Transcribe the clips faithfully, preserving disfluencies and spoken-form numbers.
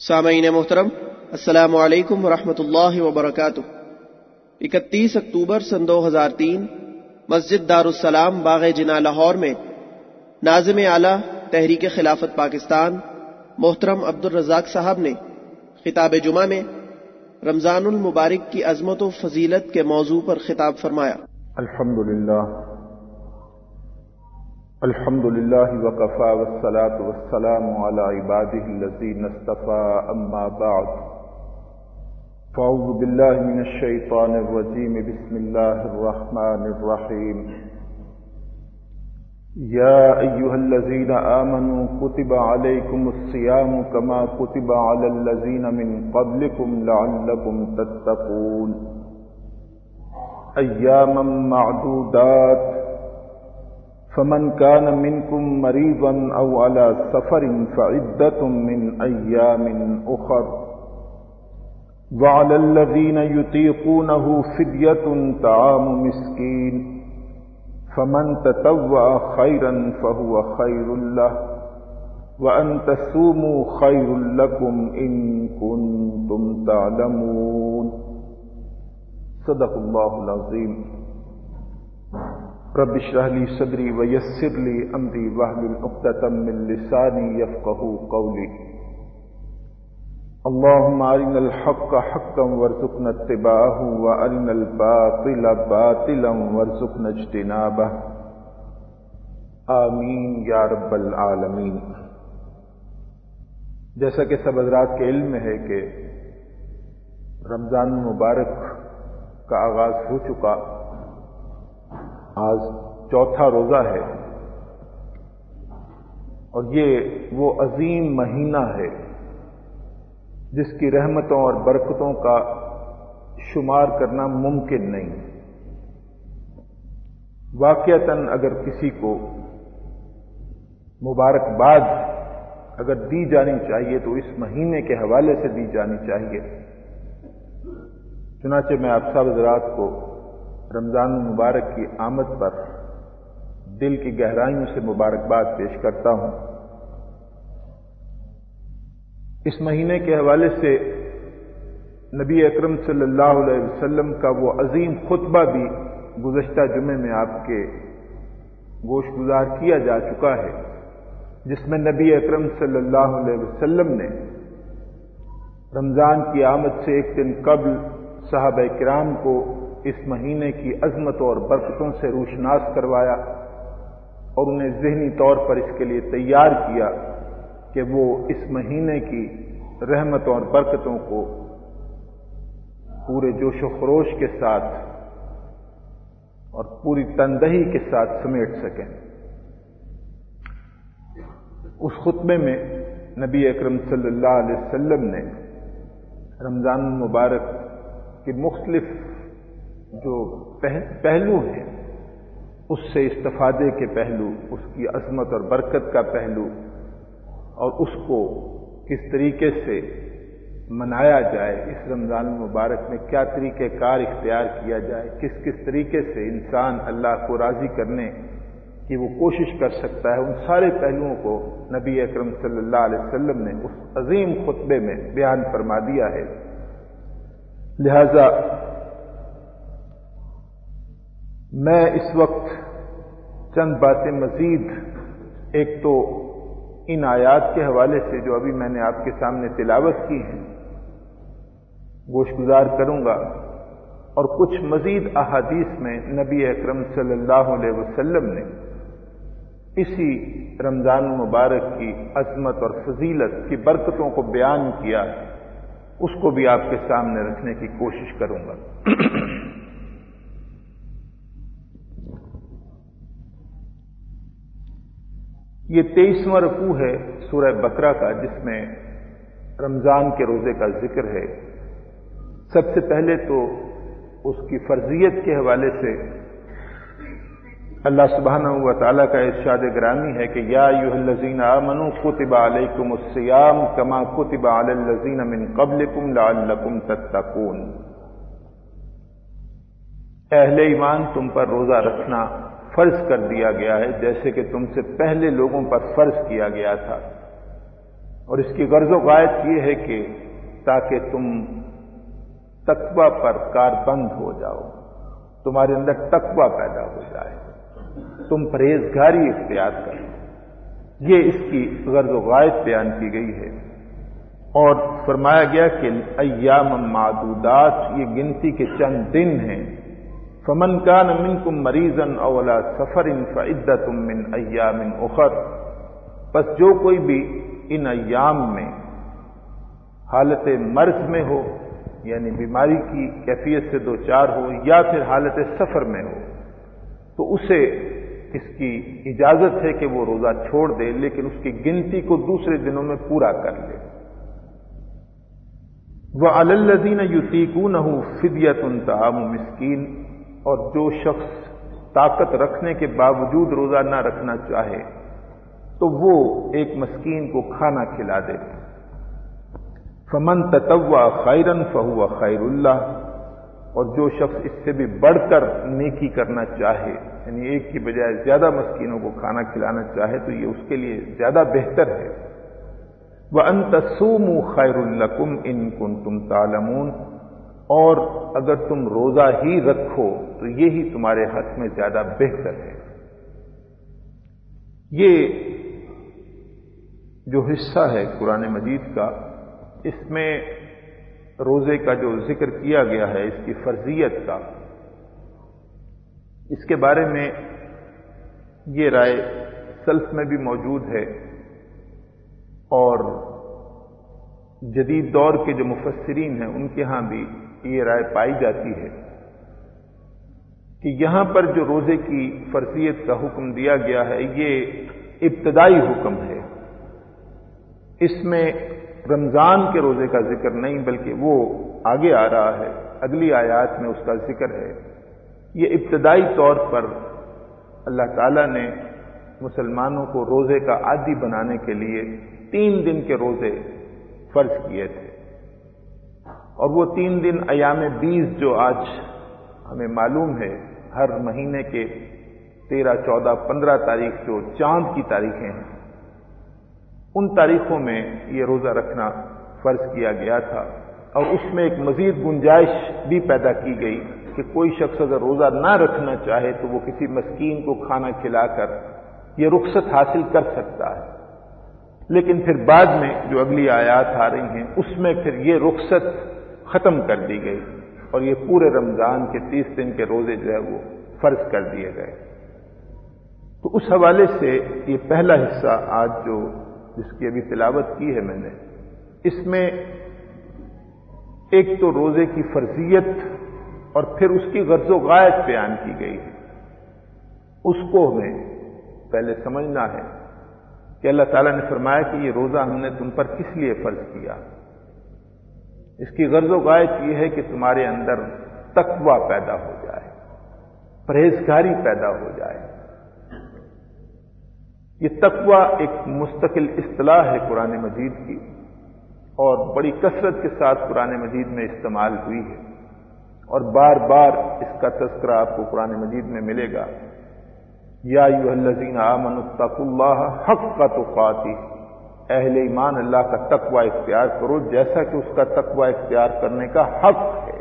سامعین محترم، السلام علیکم ورحمۃ اللہ وبرکاتہ۔ اکتیس اکتوبر سن دو ہزار تین مسجد دارالسلام باغ جناح لاہور میں ناظم اعلیٰ تحریک خلافت پاکستان محترم عبدالرزاق صاحب نے خطاب جمعہ میں رمضان المبارک کی عظمت و فضیلت کے موضوع پر خطاب فرمایا۔ الحمدللہ الحمدللہ وکفی والصلاة والسلام علی عبادہ الذین اصطفی، اما بعد فاعوذ باللہ من الشیطان الرجیم، بسم اللہ الرحمن الرحیم۔ یا ایہا الذین آمنوا کتب علیکم الصیام کما کتب علی الذین من قبلکم لعلکم تتقون، ایاما معدودات، فمن كان منكم مريضا أو على سفر فعدة من أيام أخر، وعلى الذين يطيقونه فدية طعام مسكين، فمن تطوع خيرا فهو خير له، وأن تصوموا خير لكم إن كنتم تعلمون۔ صدق الله العظيم۔ رب اشرح لي صدري ويسر لي امري واحلل عقدة من لساني يفقهوا قولي۔ اللهم ارنا الحق حقا وارزقنا اتباعه وارنا الباطل باطلا وارزقنا اجتنابه، آمین یا رب العالمین۔ جیسا کہ سب حضرات کے علم میں ہے کہ رمضان مبارک کا آغاز ہو چکا، آج چوتھا روزہ ہے، اور یہ وہ عظیم مہینہ ہے جس کی رحمتوں اور برکتوں کا شمار کرنا ممکن نہیں۔ واقعتاً اگر کسی کو مبارکباد اگر دی جانی چاہیے تو اس مہینے کے حوالے سے دی جانی چاہیے۔ چنانچہ میں آپ سب حضرات کو رمضان المبارک کی آمد پر دل کی گہرائیوں سے مبارکباد پیش کرتا ہوں۔ اس مہینے کے حوالے سے نبی اکرم صلی اللہ علیہ وسلم کا وہ عظیم خطبہ بھی گزشتہ جمعے میں آپ کے گوش گزار کیا جا چکا ہے، جس میں نبی اکرم صلی اللہ علیہ وسلم نے رمضان کی آمد سے ایک دن قبل صحابہ کرام کو اس مہینے کی عظمت اور برکتوں سے روشناس کروایا اور انہیں ذہنی طور پر اس کے لیے تیار کیا کہ وہ اس مہینے کی رحمتوں اور برکتوں کو پورے جوش و خروش کے ساتھ اور پوری تندہی کے ساتھ سمیٹ سکیں۔ اس خطبے میں نبی اکرم صلی اللہ علیہ وسلم نے رمضان المبارک کے مختلف جو پہلو ہیں، اس سے استفادے کے پہلو، اس کی عظمت اور برکت کا پہلو، اور اس کو کس طریقے سے منایا جائے، اس رمضان المبارک میں کیا طریقہ کار اختیار کیا جائے، کس کس طریقے سے انسان اللہ کو راضی کرنے کی وہ کوشش کر سکتا ہے، ان سارے پہلوؤں کو نبی اکرم صلی اللہ علیہ وسلم نے اس عظیم خطبے میں بیان فرما دیا ہے۔ لہذا میں اس وقت چند باتیں مزید ایک تو ان آیات کے حوالے سے جو ابھی میں نے آپ کے سامنے تلاوت کی ہیں گوش گزار کروں گا، اور کچھ مزید احادیث میں نبی اکرم صلی اللہ علیہ وسلم نے اسی رمضان المبارک کی عظمت اور فضیلت کی برکتوں کو بیان کیا، اس کو بھی آپ کے سامنے رکھنے کی کوشش کروں گا۔ یہ تیئیسواں رکوع ہے سورہ بقرہ کا، جس میں رمضان کے روزے کا ذکر ہے۔ سب سے پہلے تو اس کی فرضیت کے حوالے سے اللہ سبحانہ و تعالیٰ کا ارشاد گرامی ہے کہ یا ایھا الذین آمنوا کتب علیکم الصیام کما کتب علی الذین من قبلکم لعلکم تتقون، اہل ایمان تم پر روزہ رکھنا فرض کر دیا گیا ہے جیسے کہ تم سے پہلے لوگوں پر فرض کیا گیا تھا، اور اس کی غرض و غایت یہ ہے کہ تاکہ تم تقوی پر کاربند ہو جاؤ، تمہارے اندر تقوی پیدا ہو جائے، تم پرہیزگاری اختیار کرو۔ یہ اس کی غرض و غایت بیان کی گئی ہے۔ اور فرمایا گیا کہ ایام معدودات، یہ گنتی کے چند دن ہیں۔ فمن کان منکم مریضا او علی سفر فعدۃ من ایام اخر، پس جو کوئی بھی ان ایام میں حالت مرض میں ہو، یعنی بیماری کی کیفیت سے دو چار ہو، یا پھر حالت سفر میں ہو، تو اسے اس کی اجازت ہے کہ وہ روزہ چھوڑ دے، لیکن اس کی گنتی کو دوسرے دنوں میں پورا کر لے۔ وَعَلَى الَّذِينَ يُطِيقُونَهُ فِدْيَةٌ طَعَامُ مِسْكِين، اور جو شخص طاقت رکھنے کے باوجود روزہ نہ رکھنا چاہے تو وہ ایک مسکین کو کھانا کھلا دے۔ فَمَن تَطَوَّعَ خَيْرًا فَهُوَ خَيْرٌ لَّهُ، اور جو شخص اس سے بھی بڑھ کر نیکی کرنا چاہے، یعنی ایک کی بجائے زیادہ مسکینوں کو کھانا کھلانا چاہے، تو یہ اس کے لیے زیادہ بہتر ہے۔ وَأَن تَصُومُوا خَيْرٌ لَّكُمْ إِن كُنتُمْ تَعْلَمُونَ، اور اگر تم روزہ ہی رکھو تو یہی تمہارے حق میں زیادہ بہتر ہے۔ یہ جو حصہ ہے قرآن مجید کا، اس میں روزے کا جو ذکر کیا گیا ہے، اس کی فرضیت کا، اس کے بارے میں یہ رائے سلف میں بھی موجود ہے، اور جدید دور کے جو مفسرین ہیں ان کے ہاں بھی یہ رائے پائی جاتی ہے کہ یہاں پر جو روزے کی فرضیت کا حکم دیا گیا ہے، یہ ابتدائی حکم ہے۔ اس میں رمضان کے روزے کا ذکر نہیں، بلکہ وہ آگے آ رہا ہے، اگلی آیات میں اس کا ذکر ہے۔ یہ ابتدائی طور پر اللہ تعالیٰ نے مسلمانوں کو روزے کا عادی بنانے کے لیے تین دن کے روزے فرض کیے تھے، اور وہ تین دن ایام بیس جو آج ہمیں معلوم ہے، ہر مہینے کے تیرہ چودہ پندرہ تاریخ جو چاند کی تاریخیں ہیں، ان تاریخوں میں یہ روزہ رکھنا فرض کیا گیا تھا۔ اور اس میں ایک مزید گنجائش بھی پیدا کی گئی کہ کوئی شخص اگر روزہ نہ رکھنا چاہے تو وہ کسی مسکین کو کھانا کھلا کر یہ رخصت حاصل کر سکتا ہے۔ لیکن پھر بعد میں جو اگلی آیات آ رہی ہیں اس میں پھر یہ رخصت ختم کر دی گئی، اور یہ پورے رمضان کے تیس دن کے روزے جو ہے وہ فرض کر دیے گئے۔ تو اس حوالے سے یہ پہلا حصہ آج جو جس کی ابھی تلاوت کی ہے میں نے، اس میں ایک تو روزے کی فرضیت اور پھر اس کی غرض و غایت بیان کی گئی ہے۔ اس کو ہمیں پہلے سمجھنا ہے کہ اللہ تعالیٰ نے فرمایا کہ یہ روزہ ہم نے تم پر کس لیے فرض کیا۔ اس کی غرض و غایت یہ ہے کہ تمہارے اندر تقوی پیدا ہو جائے، پرہیزگاری پیدا ہو جائے۔ یہ تقوی ایک مستقل اصطلاح ہے قرآن مجید کی، اور بڑی کثرت کے ساتھ قرآن مجید میں استعمال ہوئی ہے، اور بار بار اس کا تذکرہ آپ کو قرآن مجید میں ملے گا۔ یا ایھا الذین آمنوا اتقوا اللہ حق تقاتہ، اہل ایمان اللہ کا تقوی اختیار کرو جیسا کہ اس کا تقوی اختیار کرنے کا حق ہے۔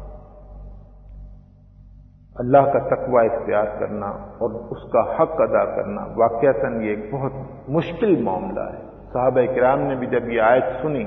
اللہ کا تقوی اختیار کرنا اور اس کا حق ادا کرنا واقعتاً یہ ایک بہت مشکل معاملہ ہے۔ صحابہ کرام نے بھی جب یہ آیت سنی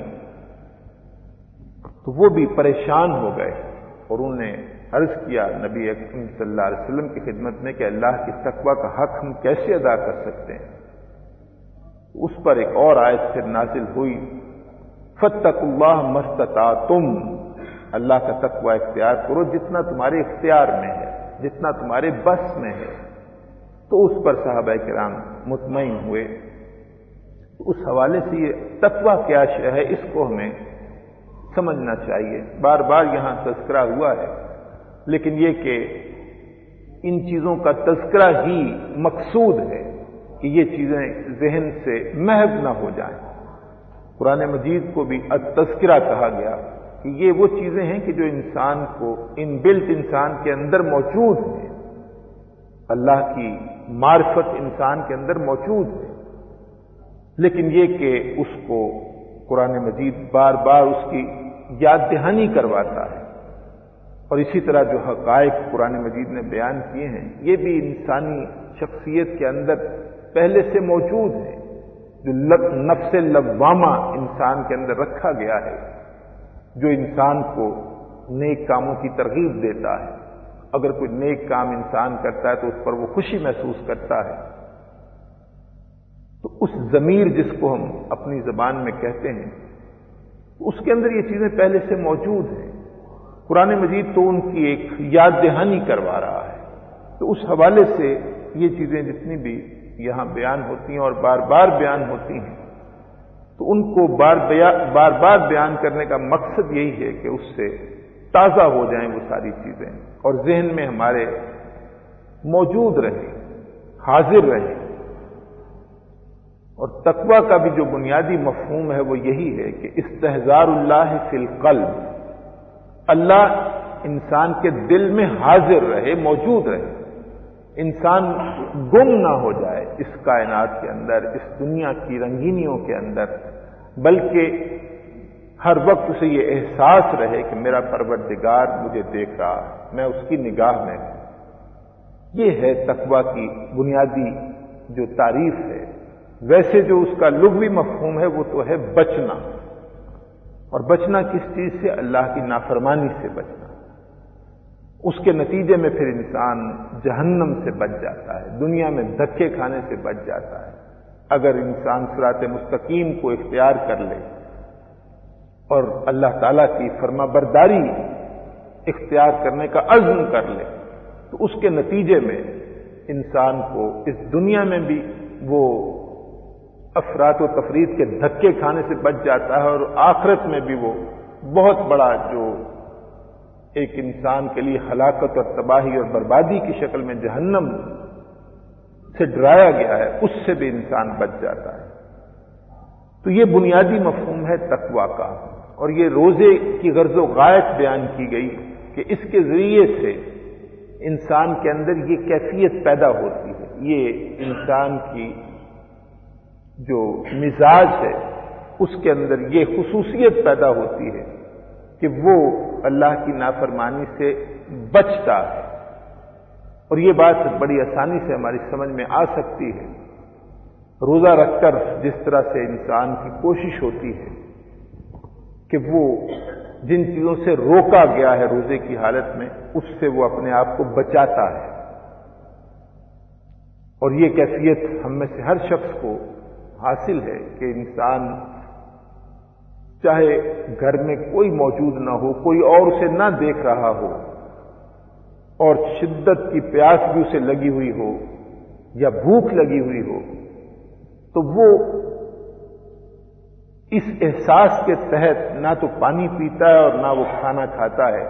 تو وہ بھی پریشان ہو گئے، اور انہوں نے عرض کیا نبی اکرم صلی اللہ علیہ وسلم کی خدمت میں کہ اللہ کی تقوی کا حق ہم کیسے ادا کر سکتے ہیں؟ اس پر ایک اور آیت پھر نازل ہوئی، فاتقوا اللہ ما استطعتم، اللہ کا تقوی اختیار کرو جتنا تمہارے اختیار میں ہے، جتنا تمہارے بس میں ہے۔ تو اس پر صحابہ کرام مطمئن ہوئے۔ اس حوالے سے یہ تقوی کیا شے ہے، اس کو ہمیں سمجھنا چاہیے۔ بار بار یہاں تذکرہ ہوا ہے، لیکن یہ کہ ان چیزوں کا تذکرہ ہی مقصود ہے کہ یہ چیزیں ذہن سے محو نہ ہو جائیں۔ قرآن مجید کو بھی التذکرہ کہا گیا کہ یہ وہ چیزیں ہیں کہ جو انسان کو ان بلٹ انسان کے اندر موجود ہیں، اللہ کی معرفت انسان کے اندر موجود ہے، لیکن یہ کہ اس کو قرآن مجید بار بار اس کی یاد دہانی کرواتا ہے، اور اسی طرح جو حقائق قرآن مجید نے بیان کیے ہیں یہ بھی انسانی شخصیت کے اندر پہلے سے موجود ہیں، جو نفس لوامہ انسان کے اندر رکھا گیا ہے، جو انسان کو نیک کاموں کی ترغیب دیتا ہے۔ اگر کوئی نیک کام انسان کرتا ہے تو اس پر وہ خوشی محسوس کرتا ہے۔ تو اس ضمیر جس کو ہم اپنی زبان میں کہتے ہیں، اس کے اندر یہ چیزیں پہلے سے موجود ہیں۔ قرآن مجید تو ان کی ایک یاد دہانی کروا رہا ہے۔ تو اس حوالے سے یہ چیزیں جتنی بھی یہاں بیان ہوتی ہیں اور بار بار بیان ہوتی ہیں، تو ان کو بار بار بار بیان کرنے کا مقصد یہی ہے کہ اس سے تازہ ہو جائیں وہ ساری چیزیں اور ذہن میں ہمارے موجود رہیں، حاضر رہیں۔ اور تقویٰ کا بھی جو بنیادی مفہوم ہے وہ یہی ہے کہ استحضار اللہ فی القلب، اللہ انسان کے دل میں حاضر رہے، موجود رہے، انسان گم نہ ہو جائے اس کائنات کے اندر، اس دنیا کی رنگینیوں کے اندر، بلکہ ہر وقت اسے یہ احساس رہے کہ میرا پروردگار مجھے دیکھ رہا ہے، میں اس کی نگاہ میں ہوں۔ یہ ہے تقویٰ کی بنیادی جو تعریف ہے۔ ویسے جو اس کا لغوی مفہوم ہے وہ تو ہے بچنا، اور بچنا کس چیز سے؟ اللہ کی نافرمانی سے بچنا۔ اس کے نتیجے میں پھر انسان جہنم سے بچ جاتا ہے، دنیا میں دھکے کھانے سے بچ جاتا ہے۔ اگر انسان صراط مستقیم کو اختیار کر لے اور اللہ تعالیٰ کی فرما برداری اختیار کرنے کا عزم کر لے، تو اس کے نتیجے میں انسان کو اس دنیا میں بھی وہ افراط و تفرید کے دھکے کھانے سے بچ جاتا ہے، اور آخرت میں بھی وہ بہت بڑا جو ایک انسان کے لیے ہلاکت اور تباہی اور بربادی کی شکل میں جہنم سے ڈرایا گیا ہے، اس سے بھی انسان بچ جاتا ہے۔ تو یہ بنیادی مفہوم ہے تقویٰ کا، اور یہ روزے کی غرض و غایت بیان کی گئی کہ اس کے ذریعے سے انسان کے اندر یہ کیفیت پیدا ہوتی ہے، یہ انسان کی جو مزاج ہے اس کے اندر یہ خصوصیت پیدا ہوتی ہے کہ وہ اللہ کی نافرمانی سے بچتا ہے۔ اور یہ بات بڑی آسانی سے ہماری سمجھ میں آ سکتی ہے۔ روزہ رکھ کر جس طرح سے انسان کی کوشش ہوتی ہے کہ وہ جن چیزوں سے روکا گیا ہے روزے کی حالت میں، اس سے وہ اپنے آپ کو بچاتا ہے، اور یہ کیفیت ہم میں سے ہر شخص کو حاصل ہے کہ انسان چاہے گھر میں کوئی موجود نہ ہو، کوئی اور اسے نہ دیکھ رہا ہو، اور شدت کی پیاس بھی اسے لگی ہوئی ہو یا بھوک لگی ہوئی ہو، تو وہ اس احساس کے تحت نہ تو پانی پیتا ہے اور نہ وہ کھانا کھاتا ہے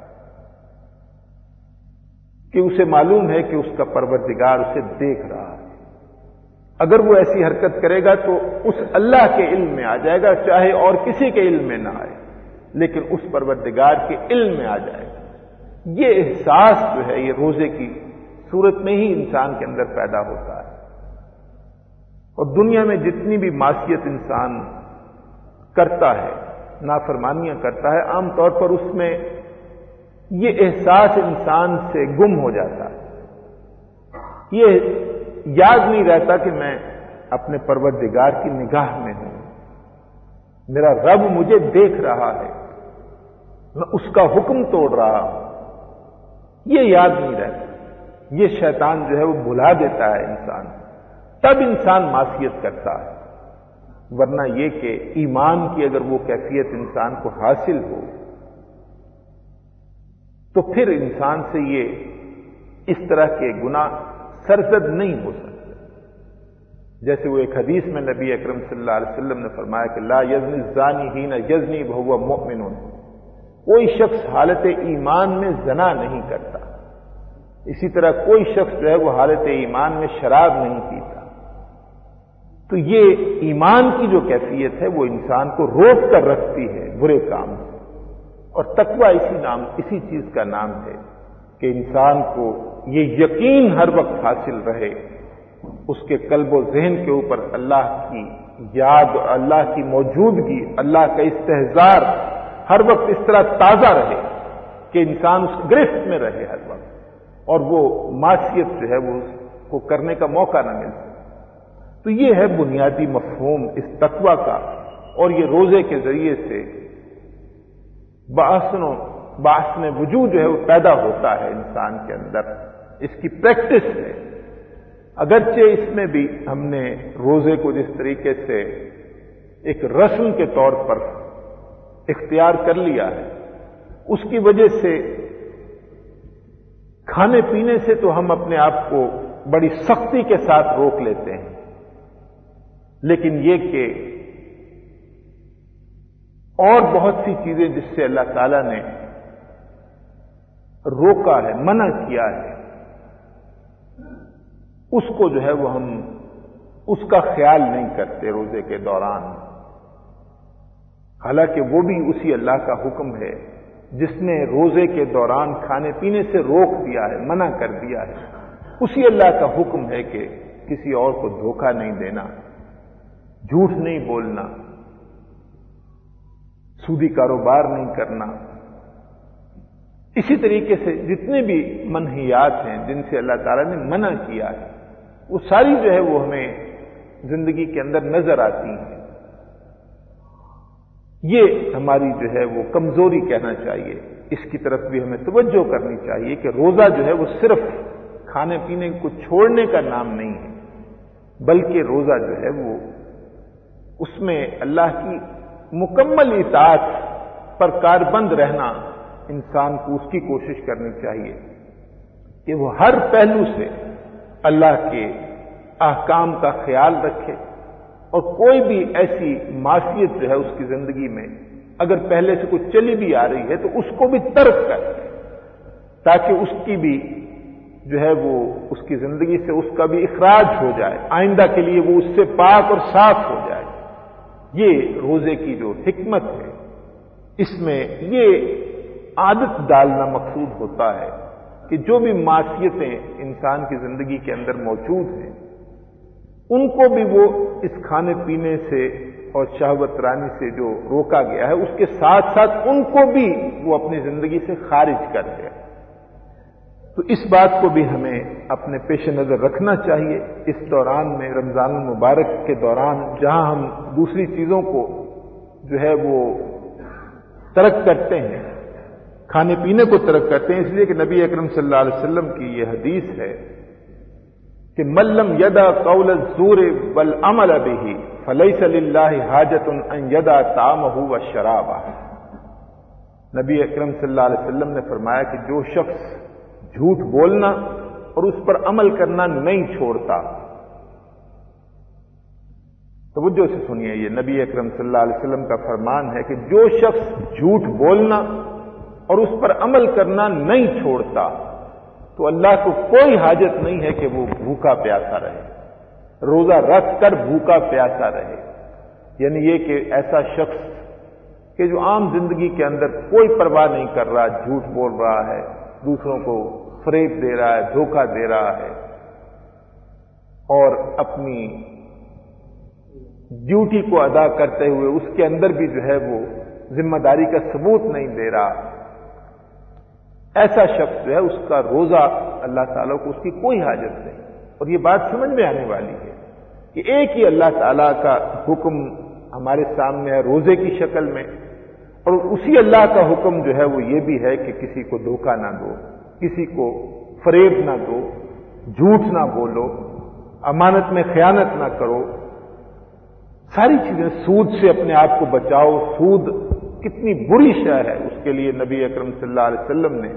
کہ اسے معلوم ہے کہ اس کا پروردگار اسے دیکھ رہا ہے۔ اگر وہ ایسی حرکت کرے گا تو اس اللہ کے علم میں آ جائے گا، چاہے اور کسی کے علم میں نہ آئے، لیکن اس پروردگار کے علم میں آ جائے گا۔ یہ احساس جو ہے یہ روزے کی صورت میں ہی انسان کے اندر پیدا ہوتا ہے۔ اور دنیا میں جتنی بھی معصیت انسان کرتا ہے، نافرمانیاں کرتا ہے، عام طور پر اس میں یہ احساس انسان سے گم ہو جاتا ہے۔ یہ یاد نہیں رہتا کہ میں اپنے پروردگار کی نگاہ میں ہوں، میرا رب مجھے دیکھ رہا ہے، میں اس کا حکم توڑ رہا ہوں، یہ یاد نہیں رہتا۔ یہ شیطان جو ہے وہ بھلا دیتا ہے انسان، تب انسان معصیت کرتا ہے۔ ورنہ یہ کہ ایمان کی اگر وہ کیفیت انسان کو حاصل ہو تو پھر انسان سے یہ اس طرح کے گناہ سرزد نہیں ہو سکتے۔ جیسے وہ ایک حدیث میں نبی اکرم صلی اللہ علیہ وسلم نے فرمایا کہ لا یزنی الزانی حین یزنی وہو مؤمن، کوئی شخص حالت ایمان میں زنا نہیں کرتا، اسی طرح کوئی شخص جو ہے وہ حالت ایمان میں شراب نہیں پیتا۔ تو یہ ایمان کی جو کیفیت ہے وہ انسان کو روک کر رکھتی ہے برے کام سے، اور تقویٰ اسی نام اسی چیز کا نام ہے کہ انسان کو یہ یقین ہر وقت حاصل رہے اس کے قلب و ذہن کے اوپر اللہ کی یاد اور اللہ کی موجودگی، اللہ کا استحضار ہر وقت اس طرح تازہ رہے کہ انسان اس گرفت میں رہے ہر وقت، اور وہ معصیت جو ہے وہ اس کو کرنے کا موقع نہ مل سکے۔ تو یہ ہے بنیادی مفہوم اس تقوی کا، اور یہ روزے کے ذریعے سے بحسن و بحسن وجود جو ہے وہ پیدا ہوتا ہے انسان کے اندر، اس کی پریکٹس ہے۔ اگرچہ اس میں بھی ہم نے روزے کو جس طریقے سے ایک رسم کے طور پر اختیار کر لیا ہے، اس کی وجہ سے کھانے پینے سے تو ہم اپنے آپ کو بڑی سختی کے ساتھ روک لیتے ہیں، لیکن یہ کہ اور بہت سی چیزیں جس سے اللہ تعالیٰ نے روکا ہے، منع کیا ہے، اس کو جو ہے وہ ہم اس کا خیال نہیں کرتے روزے کے دوران، حالانکہ وہ بھی اسی اللہ کا حکم ہے جس نے روزے کے دوران کھانے پینے سے روک دیا ہے، منع کر دیا ہے۔ اسی اللہ کا حکم ہے کہ کسی اور کو دھوکہ نہیں دینا، جھوٹ نہیں بولنا، سودی کاروبار نہیں کرنا۔ اسی طریقے سے جتنے بھی منہیات ہیں جن سے اللہ تعالیٰ نے منع کیا ہے، وہ ساری جو ہے وہ ہمیں زندگی کے اندر نظر آتی ہیں۔ یہ ہماری جو ہے وہ کمزوری کہنا چاہیے، اس کی طرف بھی ہمیں توجہ کرنی چاہیے کہ روزہ جو ہے وہ صرف کھانے پینے کو چھوڑنے کا نام نہیں ہے، بلکہ روزہ جو ہے وہ اس میں اللہ کی مکمل اطاعت پر کاربند رہنا، انسان کو اس کی کوشش کرنی چاہیے کہ وہ ہر پہلو سے اللہ کے احکام کا خیال رکھے، اور کوئی بھی ایسی معصیت جو ہے اس کی زندگی میں اگر پہلے سے کچھ چلی بھی آ رہی ہے تو اس کو بھی ترک کر دے، تاکہ اس کی بھی جو ہے وہ اس کی زندگی سے اس کا بھی اخراج ہو جائے، آئندہ کے لیے وہ اس سے پاک اور صاف ہو جائے۔ یہ روزے کی جو حکمت ہے، اس میں یہ عادت ڈالنا مقصود ہوتا ہے کہ جو بھی معصیتیں انسان کی زندگی کے اندر موجود ہیں، ان کو بھی وہ اس کھانے پینے سے اور شہوت رانی سے جو روکا گیا ہے، اس کے ساتھ ساتھ ان کو بھی وہ اپنی زندگی سے خارج کر دے۔ تو اس بات کو بھی ہمیں اپنے پیش نظر رکھنا چاہیے اس دوران میں، رمضان المبارک کے دوران، جہاں ہم دوسری چیزوں کو جو ہے وہ ترک کرتے ہیں، کھانے پینے کو ترک کرتے ہیں، اس لیے کہ نبی اکرم صلی اللہ علیہ وسلم کی یہ حدیث ہے کہ من لم یدع قول الزور والعمل به فلیس للہ حاجۃ ان یدع طعامہ وشرابہ۔ نبی اکرم صلی اللہ علیہ وسلم نے فرمایا کہ جو شخص جھوٹ بولنا اور اس پر عمل کرنا نہیں چھوڑتا، توجہ سے سنیے، یہ نبی اکرم صلی اللہ علیہ وسلم کا فرمان ہے کہ جو شخص جھوٹ بولنا اور اس پر عمل کرنا نہیں چھوڑتا تو اللہ کو کوئی حاجت نہیں ہے کہ وہ بھوکا پیاسا رہے، روزہ رکھ کر بھوکا پیاسا رہے۔ یعنی یہ کہ ایسا شخص کہ جو عام زندگی کے اندر کوئی پرواہ نہیں کر رہا، جھوٹ بول رہا ہے، دوسروں کو فریب دے رہا ہے، دھوکہ دے رہا ہے، اور اپنی ڈیوٹی کو ادا کرتے ہوئے اس کے اندر بھی جو ہے وہ ذمہ داری کا ثبوت نہیں دے رہا، ایسا شخص جو ہے اس کا روزہ اللہ تعالیٰ کو اس کی کوئی حاجت نہیں۔ اور یہ بات سمجھ میں آنے والی ہے کہ ایک ہی اللہ تعالیٰ کا حکم ہمارے سامنے ہے روزے کی شکل میں، اور اسی اللہ کا حکم جو ہے وہ یہ بھی ہے کہ کسی کو دھوکہ نہ دو، کسی کو فریب نہ دو، جھوٹ نہ بولو، امانت میں خیانت نہ کرو، ساری چیزیں، سود سے اپنے آپ کو بچاؤ۔ سود کتنی بری شے ہے، اس کے لیے نبی اکرم صلی اللہ علیہ وسلم نے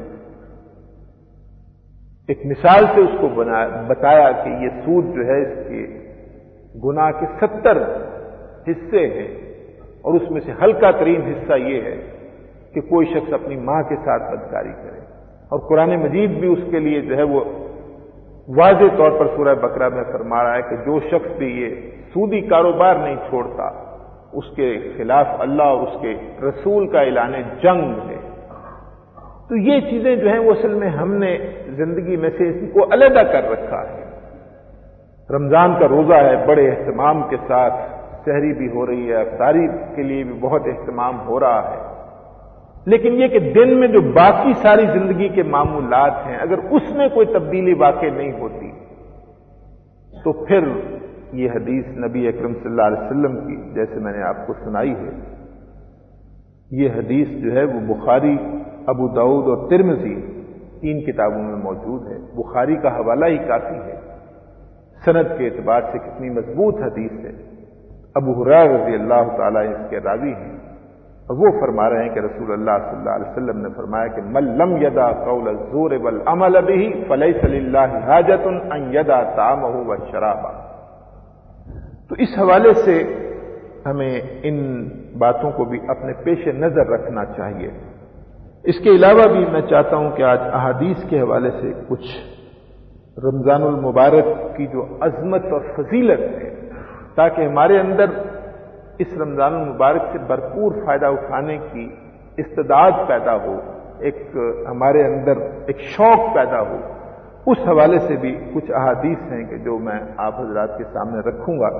ایک مثال سے اس کو بتایا کہ یہ سود جو ہے اس کے گناہ کے ستر حصے ہیں، اور اس میں سے ہلکا ترین حصہ یہ ہے کہ کوئی شخص اپنی ماں کے ساتھ بدکاری کرے۔ اور قرآن مجید بھی اس کے لیے جو ہے وہ واضح طور پر سورہ بقرہ میں فرما رہا ہے کہ جو شخص بھی یہ سودی کاروبار نہیں چھوڑتا، اس کے خلاف اللہ اور اس کے رسول کا اعلان جنگ ہے۔ تو یہ چیزیں جو ہیں وہ اصل میں ہم نے زندگی میں سے اس کو علیحدہ کر رکھا ہے۔ رمضان کا روزہ ہے، بڑے اہتمام کے ساتھ سحری بھی ہو رہی ہے، افطاری کے لیے بھی بہت اہتمام ہو رہا ہے، لیکن یہ کہ دن میں جو باقی ساری زندگی کے معمولات ہیں اگر اس میں کوئی تبدیلی واقع نہیں ہوتی تو پھر یہ حدیث نبی اکرم صلی اللہ علیہ وسلم کی جیسے میں نے آپ کو سنائی ہے، یہ حدیث جو ہے وہ بخاری، ابو داؤد اور ترمذی تین کتابوں میں موجود ہے۔ بخاری کا حوالہ ہی کافی ہے، سند کے اعتبار سے کتنی مضبوط حدیث ہے۔ ابو ہریرہ رضی اللہ تعالیٰ اس کے راوی ہیں اور وہ فرما رہے ہیں کہ رسول اللہ صلی اللہ علیہ وسلم نے فرمایا کہ من لم یدع قول الزور والعمل به فلیس للہ حاجۃ ان یدع طعامہ وشرابہ۔ تو اس حوالے سے ہمیں ان باتوں کو بھی اپنے پیش نظر رکھنا چاہیے۔ اس کے علاوہ بھی میں چاہتا ہوں کہ آج احادیث کے حوالے سے کچھ رمضان المبارک کی جو عظمت اور فضیلت ہے تاکہ ہمارے اندر اس رمضان المبارک سے بھرپور فائدہ اٹھانے کی استعداد پیدا ہو، ایک ہمارے اندر ایک شوق پیدا ہو، اس حوالے سے بھی کچھ احادیث ہیں کہ جو میں آپ حضرات کے سامنے رکھوں گا۔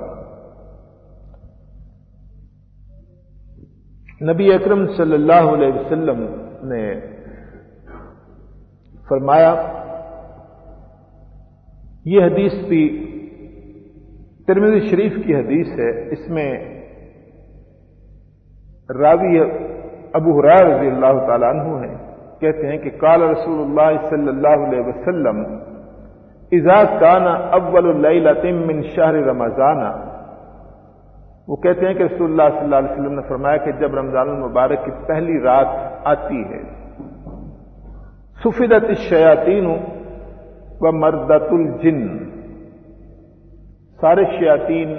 نبی اکرم صلی اللہ علیہ وسلم نے فرمایا، یہ حدیث بھی ترمذی شریف کی حدیث ہے، اس میں راوی ابو ہریرہ رضی اللہ تعالیٰ عنہ ہیں، کہتے ہیں کہ قال رسول اللہ صلی اللہ علیہ وسلم اذا کان اول لیلۃ من شہر رمضان، وہ کہتے ہیں کہ رسول اللہ صلی اللہ علیہ وسلم نے فرمایا کہ جب رمضان المبارک کی پہلی رات آتی ہے، سفدت الشیاطین و مردۃ الجن، سارے شیاطین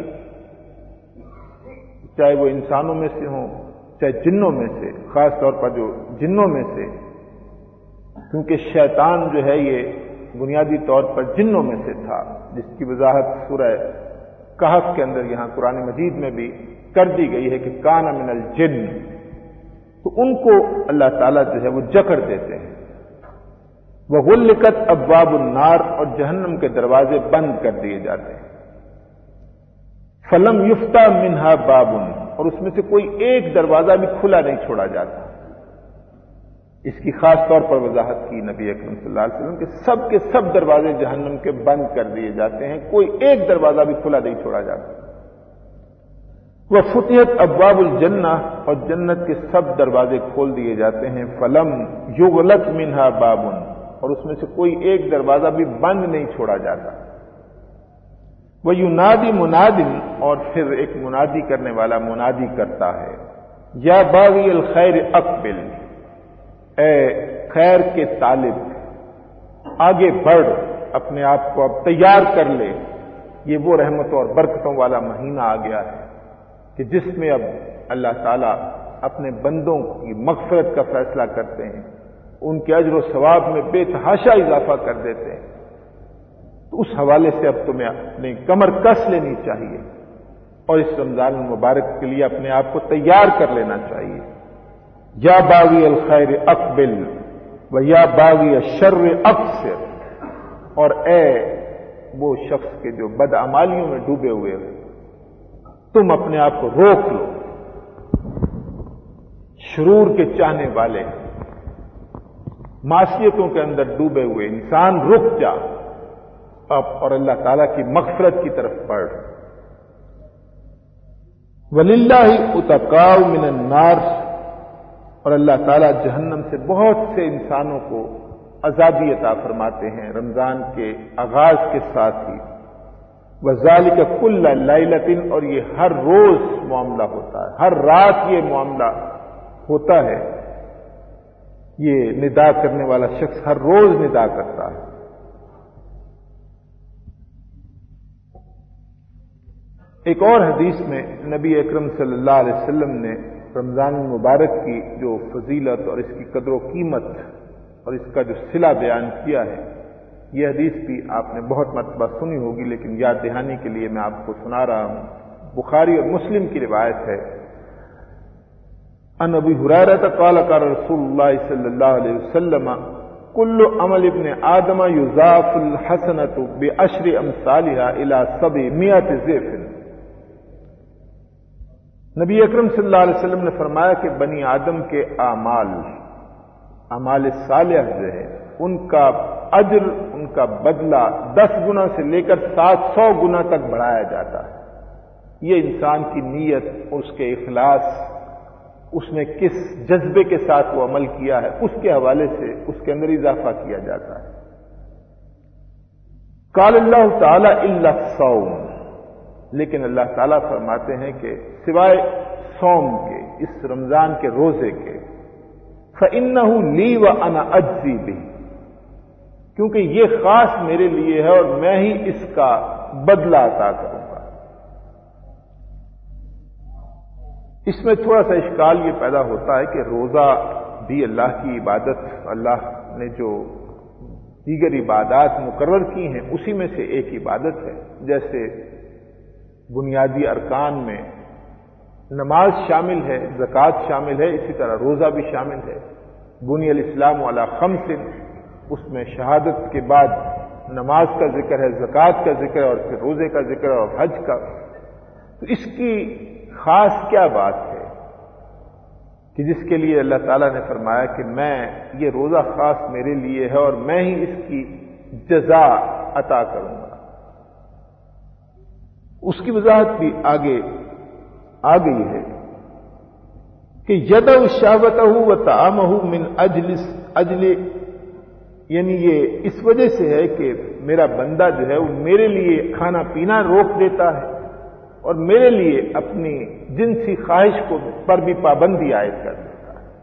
چاہے وہ انسانوں میں سے ہوں چاہے جنوں میں سے، خاص طور پر جو جنوں میں سے، کیونکہ شیطان جو ہے یہ بنیادی طور پر جنوں میں سے تھا، جس کی وضاحت سورہ کہف کے اندر یہاں قرآن مجید میں بھی کر دی گئی ہے کہ کان من الجن، تو ان کو اللہ تعالیٰ جو ہے وہ جکڑ دیتے ہیں۔ وغلقت ابواب النار، اور جہنم کے دروازے بند کر دیے جاتے ہیں۔ فلم یفتح منہا باب، اور اس میں سے کوئی ایک دروازہ بھی کھلا نہیں چھوڑا جاتا۔ اس کی خاص طور پر وضاحت کی نبی اکرم صلی اللہ علیہ وسلم کہ سب کے سب دروازے جہنم کے بند کر دیے جاتے ہیں، کوئی ایک دروازہ بھی کھلا نہیں چھوڑا جاتا۔ وفتحت ابواب الجنہ، اور جنت کے سب دروازے کھول دیے جاتے ہیں۔ فلم یغلق منہا باب، اور اس میں سے کوئی ایک دروازہ بھی بند نہیں چھوڑا جاتا۔ وَيُنَادِ مُنَادٍ، اور پھر ایک منادی کرنے والا منادی کرتا ہے، یا باغی الخیر اقبل، اے خیر کے طالب آگے بڑھ، اپنے آپ کو اب تیار کر لے، یہ وہ رحمتوں اور برکتوں والا مہینہ آ گیا ہے کہ جس میں اب اللہ تعالیٰ اپنے بندوں کی مغفرت کا فیصلہ کرتے ہیں، ان کے اجر و ثواب میں بے تحاشا اضافہ کر دیتے ہیں۔ تو اس حوالے سے اب تمہیں اپنی کمر کس لینی چاہیے اور اس رمضان المبارک کے لیے اپنے آپ کو تیار کر لینا چاہیے۔ یا باغی الخیر اقبل و یا باغی الشر اقصر، اور اے وہ شخص کے جو بدعمالیوں میں ڈوبے ہوئے ہو، تم اپنے آپ کو روک لو، شرور کے چاہنے والے، معصیتوں کے اندر ڈوبے ہوئے انسان رک جا اور اللہ تعالیٰ کی مغفرت کی طرف بڑھ۔ وَلِلَّهِ اُتَقَاءُ مِنَ النَّارِ، اور اللہ تعالیٰ جہنم سے بہت سے انسانوں کو آزادی عطا فرماتے ہیں رمضان کے آغاز کے ساتھ ہی۔ وَذَلِكَ كُلَّ لَيْلَةٍ، اور یہ ہر روز معاملہ ہوتا ہے، ہر رات یہ معاملہ ہوتا ہے۔ یہ ندا کرنے والا شخص ہر روز ندا کرتا ہے۔ ایک اور حدیث میں نبی اکرم صلی اللہ علیہ وسلم نے رمضان المبارک کی جو فضیلت اور اس کی قدر و قیمت اور اس کا جو صلہ بیان کیا ہے، یہ حدیث بھی آپ نے بہت مرتبہ سنی ہوگی، لیکن یاد دہانی کے لیے میں آپ کو سنا رہا ہوں۔ بخاری اور مسلم کی روایت ہے، ان ابی ہریرہ قال قال رسول اللہ صلی اللہ علیہ وسلم کل عمل ابن آدم یضاف الحسنۃ بعشر امثالها الى سبعمائة ضعف، نبی اکرم صلی اللہ علیہ وسلم نے فرمایا کہ بنی آدم کے اعمال اعمال صالح جو ہے ان کا اجر، ان کا بدلہ دس گنا سے لے کر سات سو گنا تک بڑھایا جاتا ہے۔ یہ انسان کی نیت، اس کے اخلاص، اس نے کس جذبے کے ساتھ وہ عمل کیا ہے، اس کے حوالے سے اس کے اندر اضافہ کیا جاتا ہے۔ قال اللہ تعالی الا الصوم، لیکن اللہ تعالیٰ فرماتے ہیں کہ سوائے صوم کے، اس رمضان کے روزے کے، فَإِنَّهُ لِي وَأَنَا أَجْزِي بِهِ، کیونکہ یہ خاص میرے لیے ہے اور میں ہی اس کا بدلہ عطا کروں گا۔ اس میں تھوڑا سا اشکال یہ پیدا ہوتا ہے کہ روزہ بھی اللہ کی عبادت، اللہ نے جو دیگر عبادات مقرر کی ہیں اسی میں سے ایک عبادت ہے۔ جیسے بنیادی ارکان میں نماز شامل ہے، زکوٰۃ شامل ہے، اسی طرح روزہ بھی شامل ہے۔ بنی الاسلام علی خمس، اس میں شہادت کے بعد نماز کا ذکر ہے، زکوٰۃ کا ذکر ہے، اور پھر روزے کا ذکر ہے اور حج کا۔ تو اس کی خاص کیا بات ہے کہ جس کے لیے اللہ تعالیٰ نے فرمایا کہ میں یہ روزہ خاص میرے لیے ہے اور میں ہی اس کی جزا عطا کروں گا۔ اس کی وضاحت بھی آگے آ گئی ہے کہ یدع شہوتہ و طعامہ من اجل اجل، یعنی یہ اس وجہ سے ہے کہ میرا بندہ جو ہے وہ میرے لیے کھانا پینا روک دیتا ہے اور میرے لیے اپنی جنسی خواہش کو پر بھی پابندی عائد کر دیتا ہے۔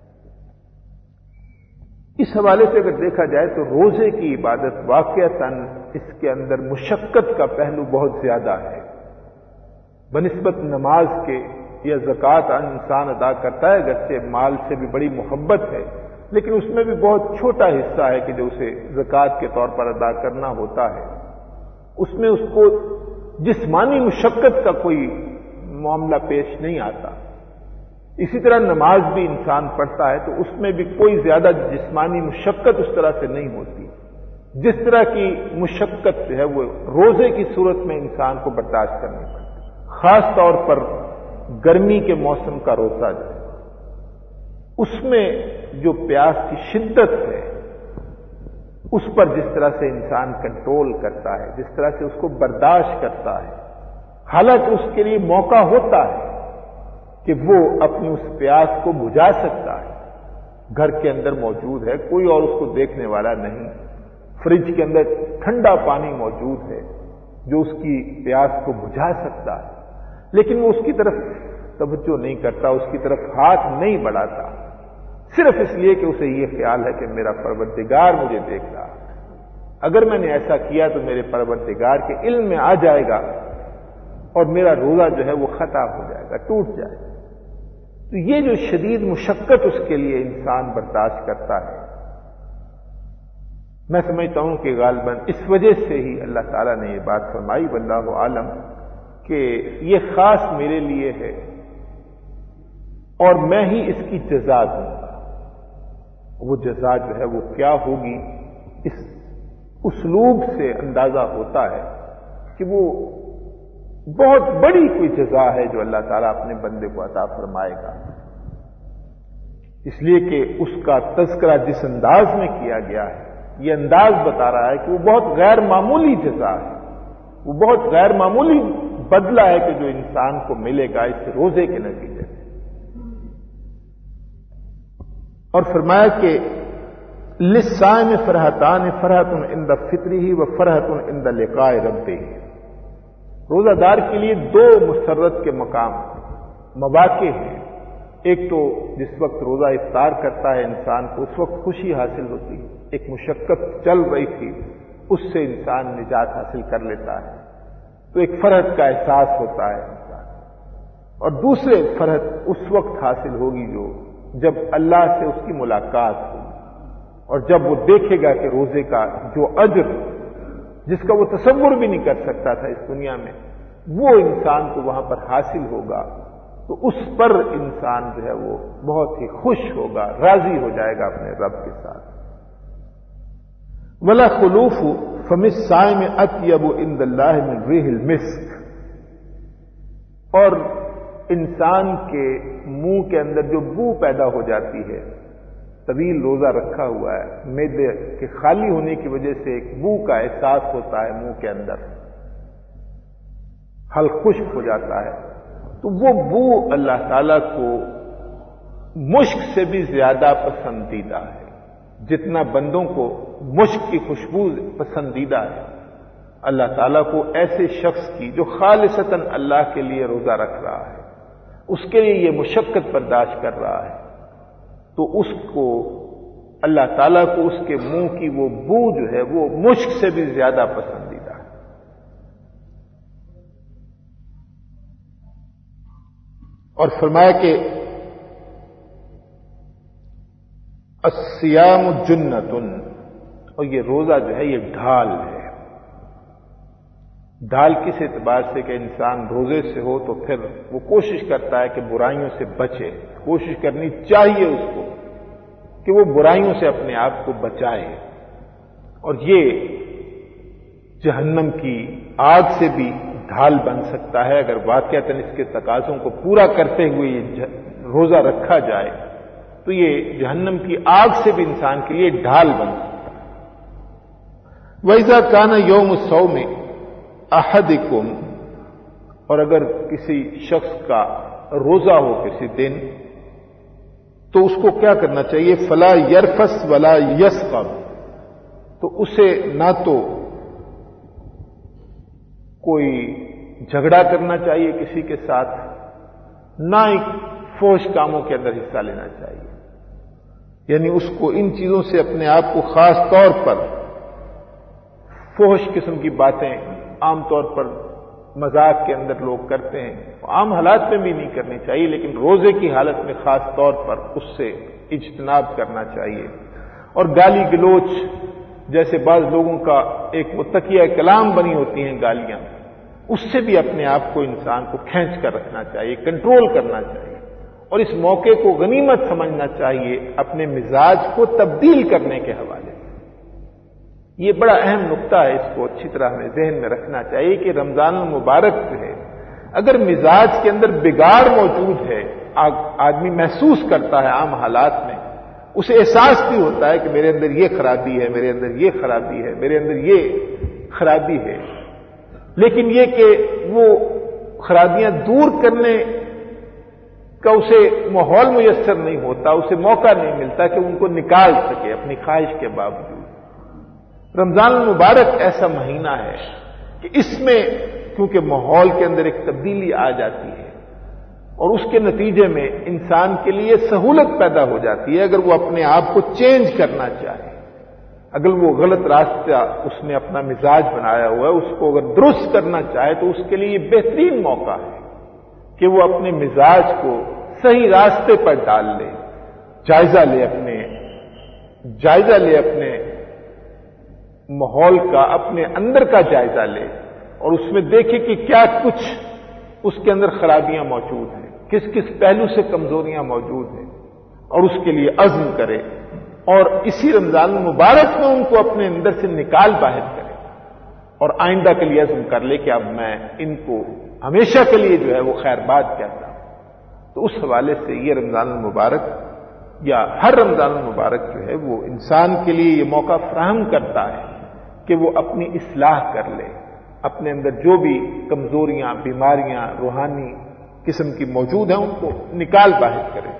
اس حوالے سے اگر دیکھا جائے تو روزے کی عبادت واقعتاً اس کے اندر مشقت کا پہلو بہت زیادہ ہے بنسبت نماز کے، یا زکوٰۃ انسان ادا کرتا ہے، اگرچہ مال سے بھی بڑی محبت ہے لیکن اس میں بھی بہت چھوٹا حصہ ہے کہ جو اسے زکوٰۃ کے طور پر ادا کرنا ہوتا ہے، اس میں اس کو جسمانی مشقت کا کوئی معاملہ پیش نہیں آتا۔ اسی طرح نماز بھی انسان پڑھتا ہے تو اس میں بھی کوئی زیادہ جسمانی مشقت اس طرح سے نہیں ہوتی جس طرح کی مشقت جو ہے وہ روزے کی صورت میں انسان کو برداشت کرنی پڑتی، خاص طور پر گرمی کے موسم کا روزہ جو ہے اس میں جو پیاس کی شدت ہے اس پر جس طرح سے انسان کنٹرول کرتا ہے، جس طرح سے اس کو برداشت کرتا ہے، حالانکہ اس کے لیے موقع ہوتا ہے کہ وہ اپنی اس پیاس کو بجھا سکتا ہے، گھر کے اندر موجود ہے، کوئی اور اس کو دیکھنے والا نہیں، فریج کے اندر ٹھنڈا پانی موجود ہے جو اس کی پیاس کو بجھا سکتا ہے، لیکن وہ اس کی طرف توجہ نہیں کرتا، اس کی طرف ہاتھ نہیں بڑھاتا، صرف اس لیے کہ اسے یہ خیال ہے کہ میرا پروردگار مجھے دیکھ رہا ہے، اگر میں نے ایسا کیا تو میرے پروردگار کے علم میں آ جائے گا اور میرا روزہ جو ہے وہ خطا ہو جائے گا، ٹوٹ جائے گا۔ تو یہ جو شدید مشقت اس کے لیے انسان برداشت کرتا ہے، میں سمجھتا ہوں کہ غالباً اس وجہ سے ہی اللہ تعالیٰ نے یہ بات فرمائی، واللہ عالم، کہ یہ خاص میرے لیے ہے اور میں ہی اس کی جزا دوں گا۔ وہ جزا جو ہے وہ کیا ہوگی، اس اسلوب سے اندازہ ہوتا ہے کہ وہ بہت بڑی کوئی جزا ہے جو اللہ تعالیٰ اپنے بندے کو عطا فرمائے گا، اس لیے کہ اس کا تذکرہ جس انداز میں کیا گیا ہے یہ انداز بتا رہا ہے کہ وہ بہت غیر معمولی جزا ہے، وہ بہت غیر معمولی بدلہ ہے کہ جو انسان کو ملے گا اس روزے کے نتیجے میں۔ اور فرمایا کہ للصائم فرحتان، فرحت عند فطرہ و فرحت عند لقاء ربہ، روزہ دار کے لیے دو مسرت کے مقام مواقع ہیں، ایک تو جس وقت روزہ افطار کرتا ہے انسان کو اس وقت خوشی حاصل ہوتی ہے، ایک مشقت چل رہی تھی اس سے انسان نجات حاصل کر لیتا ہے تو ایک فرحت کا احساس ہوتا ہے انسان، اور دوسرے فرحت اس وقت حاصل ہوگی جو جب اللہ سے اس کی ملاقات ہوگی اور جب وہ دیکھے گا کہ روزے کا جو اجر جس کا وہ تصور بھی نہیں کر سکتا تھا اس دنیا میں وہ انسان کو وہاں پر حاصل ہوگا تو اس پر انسان جو ہے وہ بہت ہی خوش ہوگا، راضی ہو جائے گا اپنے رب کے ساتھ۔ ولا خلوف فم الصائم اطیب عند اللہ من ریح المسک، اور انسان کے منہ کے اندر جو بو پیدا ہو جاتی ہے، طویل روزہ رکھا ہوا ہے، معدے کے خالی ہونے کی وجہ سے ایک بو کا احساس ہوتا ہے منہ کے اندر، حلق خشک ہو جاتا ہے، تو وہ بو اللہ تعالیٰ کو مشک سے بھی زیادہ پسندیدہ ہے۔ جتنا بندوں کو مشک کی خوشبو پسندیدہ ہے، اللہ تعالیٰ کو ایسے شخص کی جو خالصتاً اللہ کے لیے روزہ رکھ رہا ہے، اس کے لیے یہ مشقت برداشت کر رہا ہے، تو اس کو اللہ تعالیٰ کو اس کے منہ کی وہ بو جو ہے وہ مشک سے بھی زیادہ پسندیدہ ہے۔ اور فرمایا کہ الصیام جنتن، اور یہ روزہ جو ہے یہ ڈھال ہے۔ ڈھال کس اعتبار سے کہ انسان روزے سے ہو تو پھر وہ کوشش کرتا ہے کہ برائیوں سے بچے، کوشش کرنی چاہیے اس کو کہ وہ برائیوں سے اپنے آپ کو بچائے، اور یہ جہنم کی آگ سے بھی ڈھال بن سکتا ہے اگر واقعتاً اس کے تقاضوں کو پورا کرتے ہوئے یہ روزہ رکھا جائے، تو یہ جہنم کی آگ سے بھی انسان کے لیے ڈھال بن سکتا ہے۔ وَإِذَا كَانَ يَوْمُ الصَّوْمِ أَحَدِكُمْ، اور اگر کسی شخص کا روزہ ہو کسی دن، تو اس کو کیا کرنا چاہیے؟ فَلَا يَرْفَثْ وَلَا يَسْخَبْ، تو اسے نہ تو کوئی جھگڑا کرنا چاہیے کسی کے ساتھ، نہ ہی فحش کاموں کے اندر حصہ لینا چاہیے، یعنی اس کو ان چیزوں سے اپنے آپ کو خاص طور پر، فحش قسم کی باتیں عام طور پر مذاق کے اندر لوگ کرتے ہیں، عام حالات میں بھی نہیں کرنی چاہیے، لیکن روزے کی حالت میں خاص طور پر اس سے اجتناب کرنا چاہیے۔ اور گالی گلوچ جیسے بعض لوگوں کا ایک متقیہ کلام بنی ہوتی ہیں گالیاں، اس سے بھی اپنے آپ کو انسان کو کھینچ کر رکھنا چاہیے، کنٹرول کرنا چاہیے، اور اس موقع کو غنیمت سمجھنا چاہیے اپنے مزاج کو تبدیل کرنے کے حوالے سے۔ یہ بڑا اہم نقطہ ہے، اس کو اچھی طرح ہمیں ذہن میں رکھنا چاہیے کہ رمضان المبارک جو ہے، اگر مزاج کے اندر بگاڑ موجود ہے، آدمی محسوس کرتا ہے عام حالات میں، اسے احساس بھی ہوتا ہے کہ میرے اندر یہ خرابی ہے، میرے اندر یہ خرابی ہے، میرے اندر یہ خرابی ہے، لیکن یہ کہ وہ خرابیاں دور کرنے کا اسے ماحول میسر نہیں ہوتا، اسے موقع نہیں ملتا کہ ان کو نکال سکے اپنی خواہش کے باوجود۔ رمضان المبارک ایسا مہینہ ہے کہ اس میں کیونکہ ماحول کے اندر ایک تبدیلی آ جاتی ہے، اور اس کے نتیجے میں انسان کے لیے سہولت پیدا ہو جاتی ہے اگر وہ اپنے آپ کو چینج کرنا چاہے، اگر وہ غلط راستہ اس نے اپنا مزاج بنایا ہوا ہے، اس کو اگر درست کرنا چاہے تو اس کے لیے یہ بہترین موقع ہے کہ وہ اپنے مزاج کو صحیح راستے پر ڈال لے، جائزہ لے اپنے جائزہ لے اپنے ماحول کا، اپنے اندر کا جائزہ لے، اور اس میں دیکھے کہ کیا کچھ اس کے اندر خرابیاں موجود ہیں، کس کس پہلو سے کمزوریاں موجود ہیں، اور اس کے لیے عزم کرے، اور اسی رمضان المبارک میں ان کو اپنے اندر سے نکال باہر کرے، اور آئندہ کے لیے عزم کر لے کہ اب میں ان کو ہمیشہ کے لیے جو ہے وہ خیر بات کہتا ہوں۔ تو اس حوالے سے یہ رمضان المبارک یا ہر رمضان المبارک جو ہے وہ انسان کے لیے یہ موقع فراہم کرتا ہے کہ وہ اپنی اصلاح کر لے، اپنے اندر جو بھی کمزوریاں، بیماریاں روحانی قسم کی موجود ہیں ان کو نکال باہر کرے۔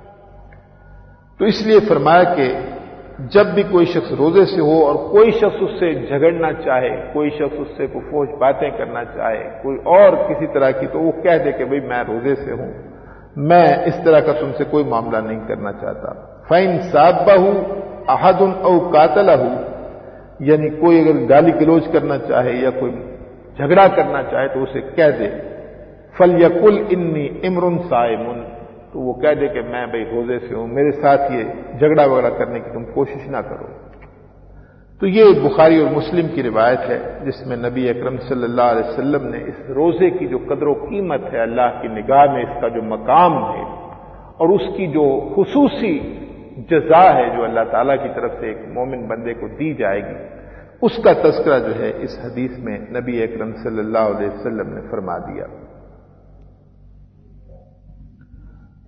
تو اس لیے فرمایا کہ جب بھی کوئی شخص روزے سے ہو اور کوئی شخص اس سے جھگڑنا چاہے، کوئی شخص اس سے کوئی فحش باتیں کرنا چاہے، کوئی اور کسی طرح کی، تو وہ کہہ دے کہ بھئی میں روزے سے ہوں، میں اس طرح کا تم سے کوئی معاملہ نہیں کرنا چاہتا۔ فَإِن سَابَّهُ أَحَدٌ أَوْ قَاتَلَهُ، یعنی کوئی اگر گالی گلوچ کرنا چاہے یا کوئی جھگڑا کرنا چاہے تو اسے کہہ دے فَلْيَقُلْ إِنِّي إِمْرٌ صَائِمٌ، تو وہ کہہ دے کہ میں بھئی روزے سے ہوں، میرے ساتھ یہ جھگڑا وغیرہ کرنے کی تم کوشش نہ کرو۔ تو یہ بخاری اور مسلم کی روایت ہے جس میں نبی اکرم صلی اللہ علیہ وسلم نے اس روزے کی جو قدر و قیمت ہے اللہ کی نگاہ میں، اس کا جو مقام ہے اور اس کی جو خصوصی جزا ہے جو اللہ تعالیٰ کی طرف سے ایک مومن بندے کو دی جائے گی، اس کا تذکرہ جو ہے اس حدیث میں نبی اکرم صلی اللہ علیہ وسلم نے فرما دیا۔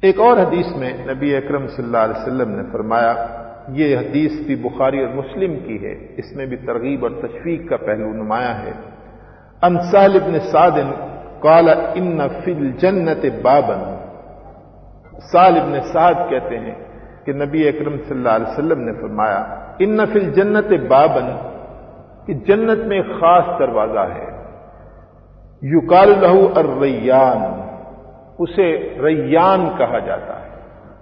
ایک اور حدیث میں نبی اکرم صلی اللہ علیہ وسلم نے فرمایا، یہ حدیث بھی بخاری اور مسلم کی ہے، اس میں بھی ترغیب اور تشویق کا پہلو نمایاں ہے۔ ان سہل بن سعد قال ان فی الجنت بابا، سہل بن سعد کہتے ہیں کہ نبی اکرم صلی اللہ علیہ وسلم نے فرمایا ان فی الجنت بابا، کہ جنت میں ایک خاص دروازہ ہے، یقال لہ الریان، اسے ریان کہا جاتا ہے،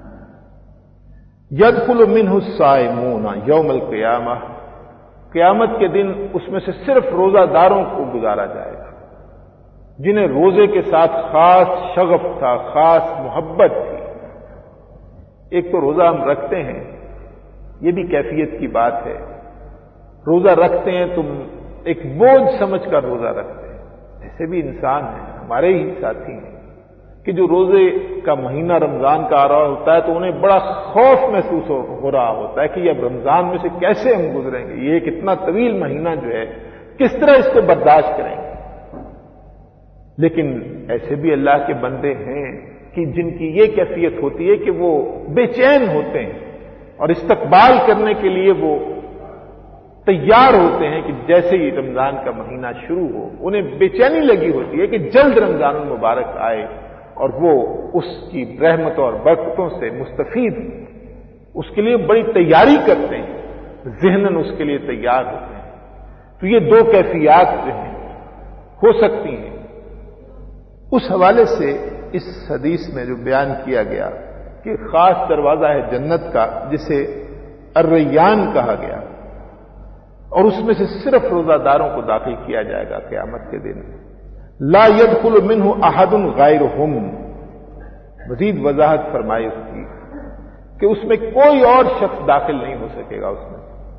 یدخل منہ الصائمون یوم القیامہ، قیامت کے دن اس میں سے صرف روزہ داروں کو گزارا جائے گا، جنہیں روزے کے ساتھ خاص شغف تھا، خاص محبت تھی۔ ایک تو روزہ ہم رکھتے ہیں، یہ بھی کیفیت کی بات ہے، روزہ رکھتے ہیں تم ایک بوجھ سمجھ کر روزہ رکھتے ہیں، ایسے بھی انسان ہیں، ہمارے ہی ساتھی ہیں کہ جو روزے کا مہینہ رمضان کا آ رہا ہوتا ہے تو انہیں بڑا خوف محسوس ہو رہا ہوتا ہے کہ اب رمضان میں سے کیسے ہم گزریں گے، یہ کتنا طویل مہینہ جو ہے کس طرح اس کو برداشت کریں گے۔ لیکن ایسے بھی اللہ کے بندے ہیں کہ جن کی یہ کیفیت ہوتی ہے کہ وہ بے چین ہوتے ہیں اور استقبال کرنے کے لیے وہ تیار ہوتے ہیں کہ جیسے ہی رمضان کا مہینہ شروع ہو انہیں بے چینی لگی ہوتی ہے کہ جلد رمضان المبارک آئے اور وہ اس کی رحمتوں اور برکتوں سے مستفید ہوں، اس کے لیے بڑی تیاری کرتے ہیں، ذہناً اس کے لیے تیار ہوتے ہیں۔ تو یہ دو کیفیات جو ہیں ہو سکتی ہیں۔ اس حوالے سے اس حدیث میں جو بیان کیا گیا کہ خاص دروازہ ہے جنت کا جسے الریان کہا گیا، اور اس میں سے صرف روزہ داروں کو داخل کیا جائے گا قیامت کے دن، لا يدخل منہ احد غیرہم، مزید وضاحت فرمائی اس کی کہ اس میں کوئی اور شخص داخل نہیں ہو سکے گا اس میں۔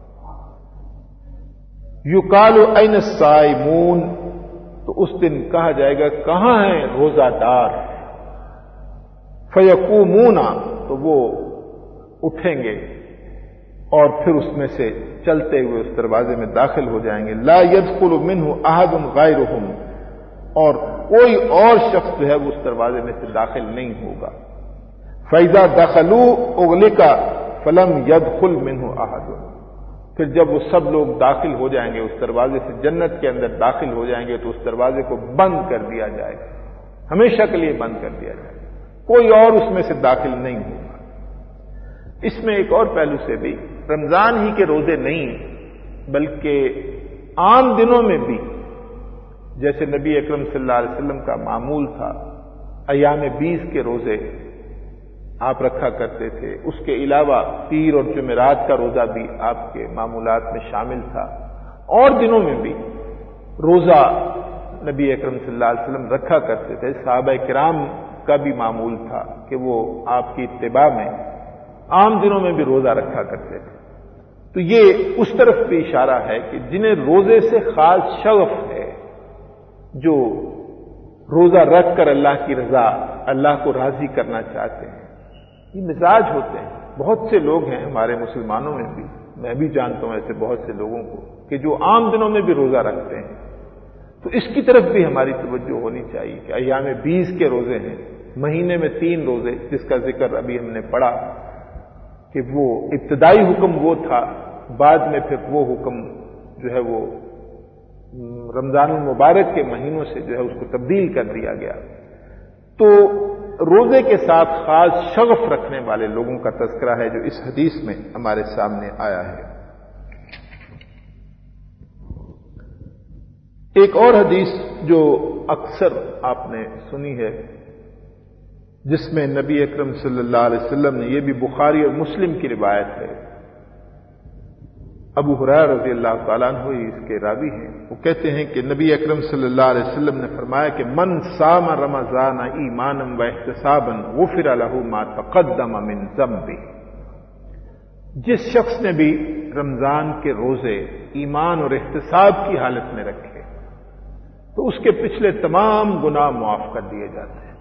یقال این الصائمون، تو اس دن کہا جائے گا کہاں ہیں روزہ دار، فیقومون، تو وہ اٹھیں گے اور پھر اس میں سے چلتے ہوئے اس دروازے میں داخل ہو جائیں گے، لا يدخل منہ احد غیرہم، اور کوئی اور شخص جو ہے وہ اس دروازے میں سے داخل نہیں ہوگا۔ فَإِذَا دَخَلُوا أُغْلِقَ فَلَمْ يَدْخُلْ مِنْهُ أَحَدٌ، پھر جب وہ سب لوگ داخل ہو جائیں گے اس دروازے سے، جنت کے اندر داخل ہو جائیں گے، تو اس دروازے کو بند کر دیا جائے گا، ہمیشہ کے لیے بند کر دیا جائے گا، کوئی اور اس میں سے داخل نہیں ہوگا۔ اس میں ایک اور پہلو سے بھی، رمضان ہی کے روزے نہیں بلکہ عام دنوں میں بھی، جیسے نبی اکرم صلی اللہ علیہ وسلم کا معمول تھا، ایام بیس کے روزے آپ رکھا کرتے تھے، اس کے علاوہ پیر اور جمعرات کا روزہ بھی آپ کے معمولات میں شامل تھا، اور دنوں میں بھی روزہ نبی اکرم صلی اللہ علیہ وسلم رکھا کرتے تھے، صحابہ کرام کا بھی معمول تھا کہ وہ آپ کی اتباع میں عام دنوں میں بھی روزہ رکھا کرتے تھے۔ تو یہ اس طرف بھی اشارہ ہے کہ جنہیں روزے سے خاص شغف ہے، جو روزہ رکھ کر اللہ کی رضا، اللہ کو راضی کرنا چاہتے ہیں، یہ مزاج ہوتے ہیں۔ بہت سے لوگ ہیں ہمارے مسلمانوں میں بھی، میں بھی جانتا ہوں ایسے بہت سے لوگوں کو کہ جو عام دنوں میں بھی روزہ رکھتے ہیں۔ تو اس کی طرف بھی ہماری توجہ ہونی چاہیے کہ ایام بیس کے روزے ہیں، مہینے میں تین روزے، جس کا ذکر ابھی ہم نے پڑھا کہ وہ ابتدائی حکم وہ تھا، بعد میں پھر وہ حکم جو ہے وہ رمضان المبارک کے مہینوں سے جو ہے اس کو تبدیل کر دیا گیا۔ تو روزے کے ساتھ خاص شغف رکھنے والے لوگوں کا تذکرہ ہے جو اس حدیث میں ہمارے سامنے آیا ہے۔ ایک اور حدیث جو اکثر آپ نے سنی ہے، جس میں نبی اکرم صلی اللہ علیہ وسلم نے، یہ بھی بخاری اور مسلم کی روایت ہے، ابو ہریرہ رضی اللہ تعالیٰ عنہ اس کے راوی ہیں، وہ کہتے ہیں کہ نبی اکرم صلی اللہ علیہ وسلم نے فرمایا کہ من صام رمضان ایمانا و احتسابا غفر له ما تقدم من ذنبه، جس شخص نے بھی رمضان کے روزے ایمان اور احتساب کی حالت میں رکھے تو اس کے پچھلے تمام گناہ معاف کر دیے جاتے ہیں۔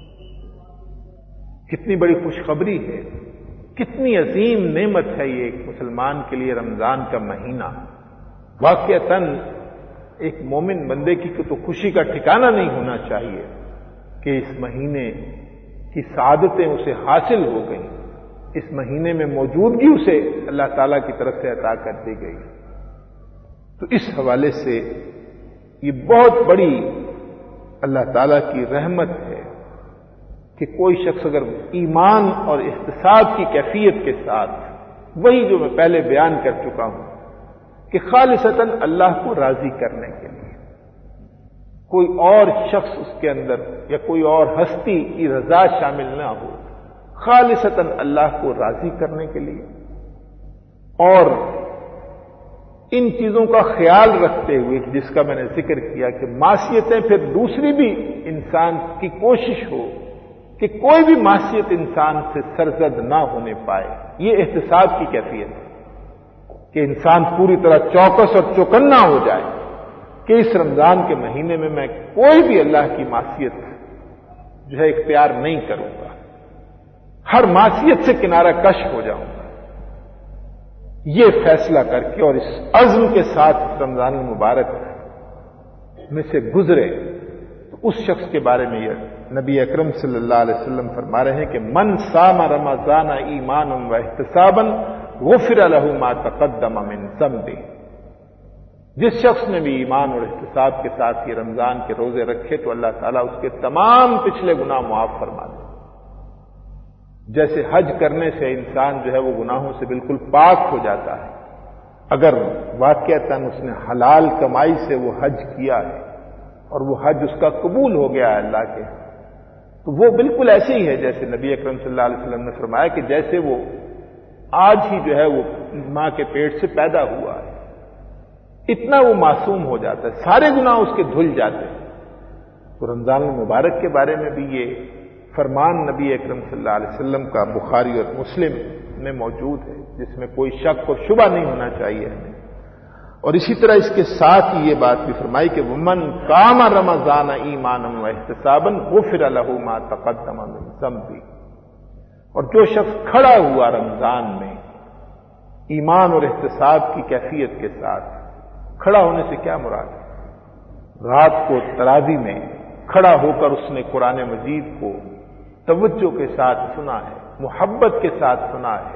کتنی بڑی خوشخبری ہے، کتنی عظیم نعمت ہے یہ ایک مسلمان کے لیے رمضان کا مہینہ۔ واقعتاً ایک مومن بندے کی تو خوشی کا ٹھکانہ نہیں ہونا چاہیے کہ اس مہینے کی سعادتیں اسے حاصل ہو گئیں، اس مہینے میں موجودگی اسے اللہ تعالیٰ کی طرف سے عطا کر دی گئی. تو اس حوالے سے یہ بہت بڑی اللہ تعالیٰ کی رحمت ہے کہ کوئی شخص اگر ایمان اور احتساب کی کیفیت کے ساتھ، وہی جو میں پہلے بیان کر چکا ہوں کہ خالصتاً اللہ کو راضی کرنے کے لیے، کوئی اور شخص اس کے اندر یا کوئی اور ہستی کی رضا شامل نہ ہو، خالصتاً اللہ کو راضی کرنے کے لیے، اور ان چیزوں کا خیال رکھتے ہوئے جس کا میں نے ذکر کیا کہ معصیتیں پھر دوسری بھی انسان کی کوشش ہو کہ کوئی بھی معصیت انسان سے سرزد نہ ہونے پائے. یہ احتساب کی کیفیت ہے کہ انسان پوری طرح چوکس اور چوکنا ہو جائے کہ اس رمضان کے مہینے میں میں کوئی بھی اللہ کی معصیت جو ہے اختیار نہیں کروں گا، ہر معصیت سے کنارہ کش ہو جاؤں گا. یہ فیصلہ کر کے اور اس عزم کے ساتھ رمضان المبارک میں سے گزرے تو اس شخص کے بارے میں یہ نبی اکرم صلی اللہ علیہ وسلم فرما رہے ہیں کہ من صام رمضان ایمانا و احتسابا غفر له ما تقدم من ذنبه. جس شخص نے بھی ایمان اور احتساب کے ساتھ یہ رمضان کے روزے رکھے تو اللہ تعالیٰ اس کے تمام پچھلے گناہ معاف فرما دے. جیسے حج کرنے سے انسان جو ہے وہ گناہوں سے بالکل پاک ہو جاتا ہے، اگر واقعتاً اس نے حلال کمائی سے وہ حج کیا ہے اور وہ حج اس کا قبول ہو گیا ہے اللہ کے، تو وہ بالکل ایسے ہی ہے جیسے نبی اکرم صلی اللہ علیہ وسلم نے فرمایا کہ جیسے وہ آج ہی جو ہے وہ ماں کے پیٹ سے پیدا ہوا ہے، اتنا وہ معصوم ہو جاتا ہے، سارے گناہ اس کے دھل جاتے ہیں. تو رمضان المبارک کے بارے میں بھی یہ فرمان نبی اکرم صلی اللہ علیہ وسلم کا بخاری اور مسلم میں موجود ہے، جس میں کوئی شک اور شبہ نہیں ہونا چاہیے ہمیں. اور اسی طرح اس کے ساتھ ہی یہ بات بھی فرمائی کہ ومن قام رمضان ایمانا و احتسابا غفر له ما تقدم من ذنبه. اور جو شخص کھڑا ہوا رمضان میں ایمان اور احتساب کی کیفیت کے ساتھ، کھڑا ہونے سے کیا مراد ہے؟ رات کو تراویح میں کھڑا ہو کر اس نے قرآن مجید کو توجہ کے ساتھ سنا ہے، محبت کے ساتھ سنا ہے،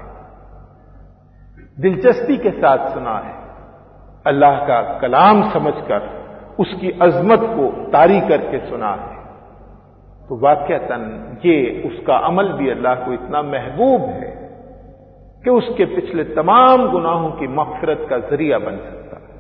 دلچسپی کے ساتھ سنا ہے، اللہ کا کلام سمجھ کر اس کی عظمت کو طاری کر کے سنا ہے، تو واقعتاً یہ اس کا عمل بھی اللہ کو اتنا محبوب ہے کہ اس کے پچھلے تمام گناہوں کی مغفرت کا ذریعہ بن سکتا ہے.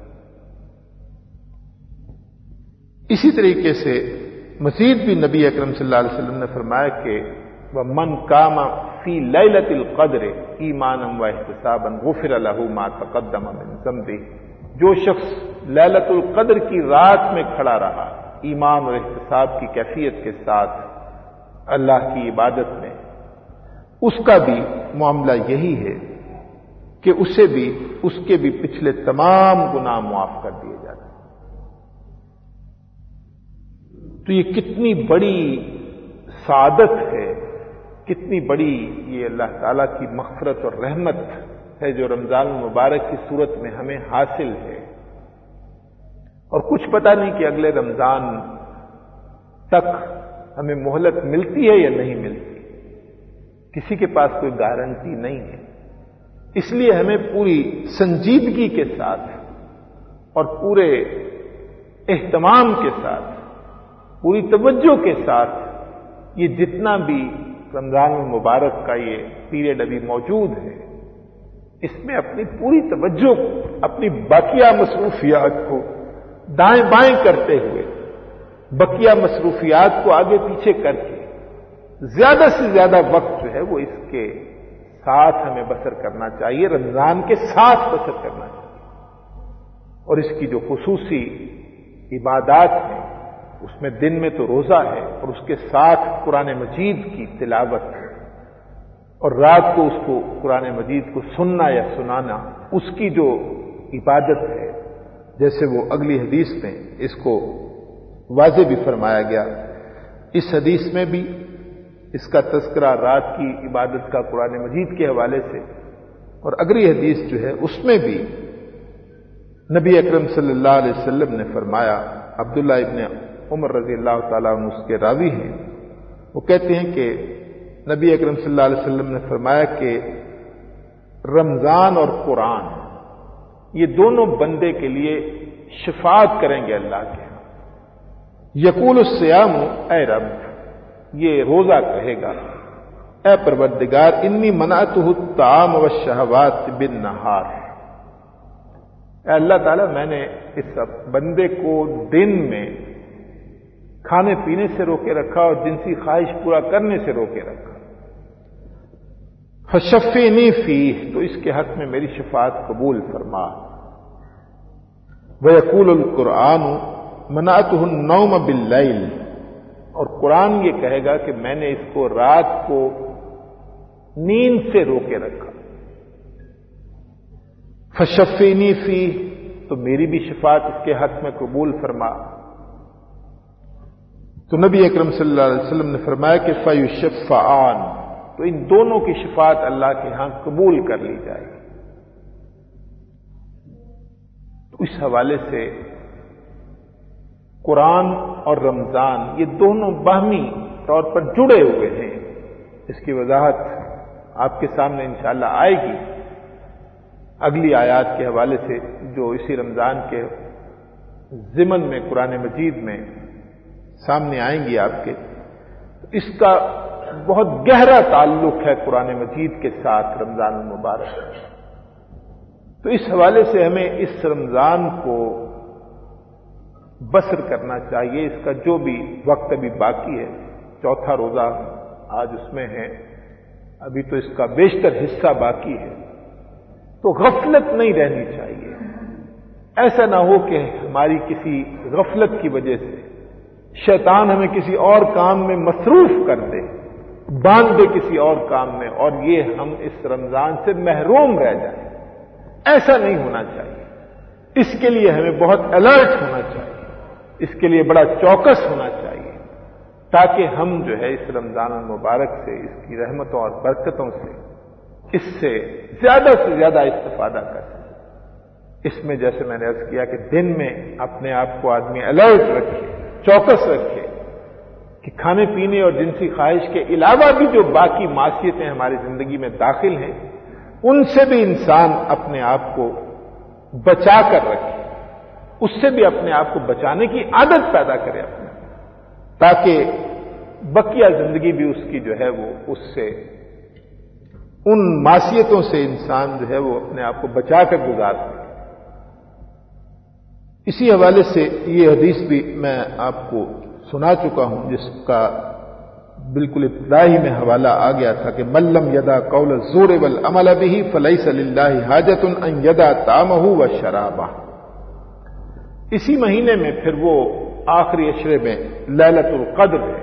اسی طریقے سے مزید بھی نبی اکرم صلی اللہ علیہ وسلم نے فرمایا کہ وَمَنْ قَامَ فِي لَيْلَةِ الْقَدْرِ ایمانا و احتسابا غفر له ما تقدم من ذنبه. جو شخص لیلۃ القدر کی رات میں کھڑا رہا ایمان اور احتساب کی کیفیت کے ساتھ اللہ کی عبادت میں، اس کا بھی معاملہ یہی ہے کہ اسے بھی اس کے بھی پچھلے تمام گناہ معاف کر دیے جاتے ہیں. تو یہ کتنی بڑی سعادت ہے، کتنی بڑی یہ اللہ تعالیٰ کی مغفرت اور رحمت ہے جو رمضان المبارک کی صورت میں ہمیں حاصل ہے. اور کچھ پتہ نہیں کہ اگلے رمضان تک ہمیں مہلت ملتی ہے یا نہیں ملتی، کسی کے پاس کوئی گارنٹی نہیں ہے. اس لیے ہمیں پوری سنجیدگی کے ساتھ اور پورے اہتمام کے ساتھ، پوری توجہ کے ساتھ یہ جتنا بھی رمضان المبارک کا یہ پیریڈ ابھی موجود ہے، اس میں اپنی پوری توجہ کو، اپنی باقیہ مصروفیات کو دائیں بائیں کرتے ہوئے، بقیہ مصروفیات کو آگے پیچھے کر کے زیادہ سے زیادہ وقت جو ہے وہ اس کے ساتھ ہمیں بسر کرنا چاہیے، رمضان کے ساتھ بسر کرنا چاہیے. اور اس کی جو خصوصی عبادات ہیں اس میں دن میں تو روزہ ہے اور اس کے ساتھ قرآن مجید کی تلاوت ہے، اور رات کو اس کو قرآن مجید کو سننا یا سنانا اس کی جو عبادت ہے، جیسے وہ اگلی حدیث میں اس کو واضح بھی فرمایا گیا. اس حدیث میں بھی اس کا تذکرہ رات کی عبادت کا قرآن مجید کے حوالے سے، اور اگلی حدیث جو ہے اس میں بھی نبی اکرم صلی اللہ علیہ وسلم نے فرمایا، عبداللہ ابن عمر رضی اللہ تعالیٰ عنہ اس کے راوی ہیں، وہ کہتے ہیں کہ نبی اکرم صلی اللہ علیہ وسلم نے فرمایا کہ رمضان اور قرآن یہ دونوں بندے کے لیے شفاعت کریں گے اللہ کے ہاں. یقول الصیام اے رب، یہ روزہ کہے گا اے پروردگار انی منعتہ الطعام والشہوات بالنہار، اے اللہ تعالیٰ میں نے اس بندے کو دن میں کھانے پینے سے روکے رکھا اور جنسی خواہش پورا کرنے سے روکے رکھا. فشفینی فیہ، تو اس کے حق میں میری شفاعت قبول فرما. ویقول القرآن منعتہ النوم باللیل، اور قرآن یہ کہے گا کہ میں نے اس کو رات کو نیند سے روکے رکھا. فشفینی فیہ، تو میری بھی شفاعت اس کے حق میں قبول فرما. تو نبی اکرم صلی اللہ علیہ وسلم نے فرمایا کہ فیشفعان، تو ان دونوں کی شفاعت اللہ کے ہاں قبول کر لی جائے گی. تو اس حوالے سے قرآن اور رمضان یہ دونوں باہمی طور پر جڑے ہوئے ہیں. اس کی وضاحت آپ کے سامنے انشاءاللہ آئے گی اگلی آیات کے حوالے سے جو اسی رمضان کے ضمن میں قرآن مجید میں سامنے آئیں گی آپ کے. اس کا بہت گہرا تعلق ہے قرآن مجید کے ساتھ رمضان المبارک. تو اس حوالے سے ہمیں اس رمضان کو بسر کرنا چاہیے. اس کا جو بھی وقت ابھی باقی ہے، چوتھا روزہ آج اس میں ہے، ابھی تو اس کا بیشتر حصہ باقی ہے، تو غفلت نہیں رہنی چاہیے. ایسا نہ ہو کہ ہماری کسی غفلت کی وجہ سے شیطان ہمیں کسی اور کام میں مصروف کر دے، باندھ دے کسی اور کام میں، اور یہ ہم اس رمضان سے محروم رہ جائیں. ایسا نہیں ہونا چاہیے. اس کے لیے ہمیں بہت الرٹ ہونا چاہیے، اس کے لیے بڑا چوکس ہونا چاہیے، تاکہ ہم جو ہے اس رمضان المبارک سے، اس کی رحمتوں اور برکتوں سے، اس سے زیادہ سے زیادہ استفادہ کر سکیں. اس میں جیسے میں نے عرض کیا کہ دن میں اپنے آپ کو آدمی الرٹ رکھے، چوکس رکھے کہ کھانے پینے اور جنسی خواہش کے علاوہ بھی جو باقی معصیتیں ہماری زندگی میں داخل ہیں ان سے بھی انسان اپنے آپ کو بچا کر رکھے، اس سے بھی اپنے آپ کو بچانے کی عادت پیدا کرے اپنے، تاکہ بقیہ زندگی بھی اس کی جو ہے وہ اس سے، ان معصیتوں سے انسان جو ہے وہ اپنے آپ کو بچا کر گزار سکے. اسی حوالے سے یہ حدیث بھی میں آپ کو سنا چکا ہوں، جس کا بالکل ابتدائی میں حوالہ آ گیا تھا کہ من لم یدع قول الزور والعمل به فلیس للہ حاجۃ ان یدع طعامہ وشرابہ. اسی مہینے میں پھر وہ آخری عشرے میں لیلۃ القدر ہے،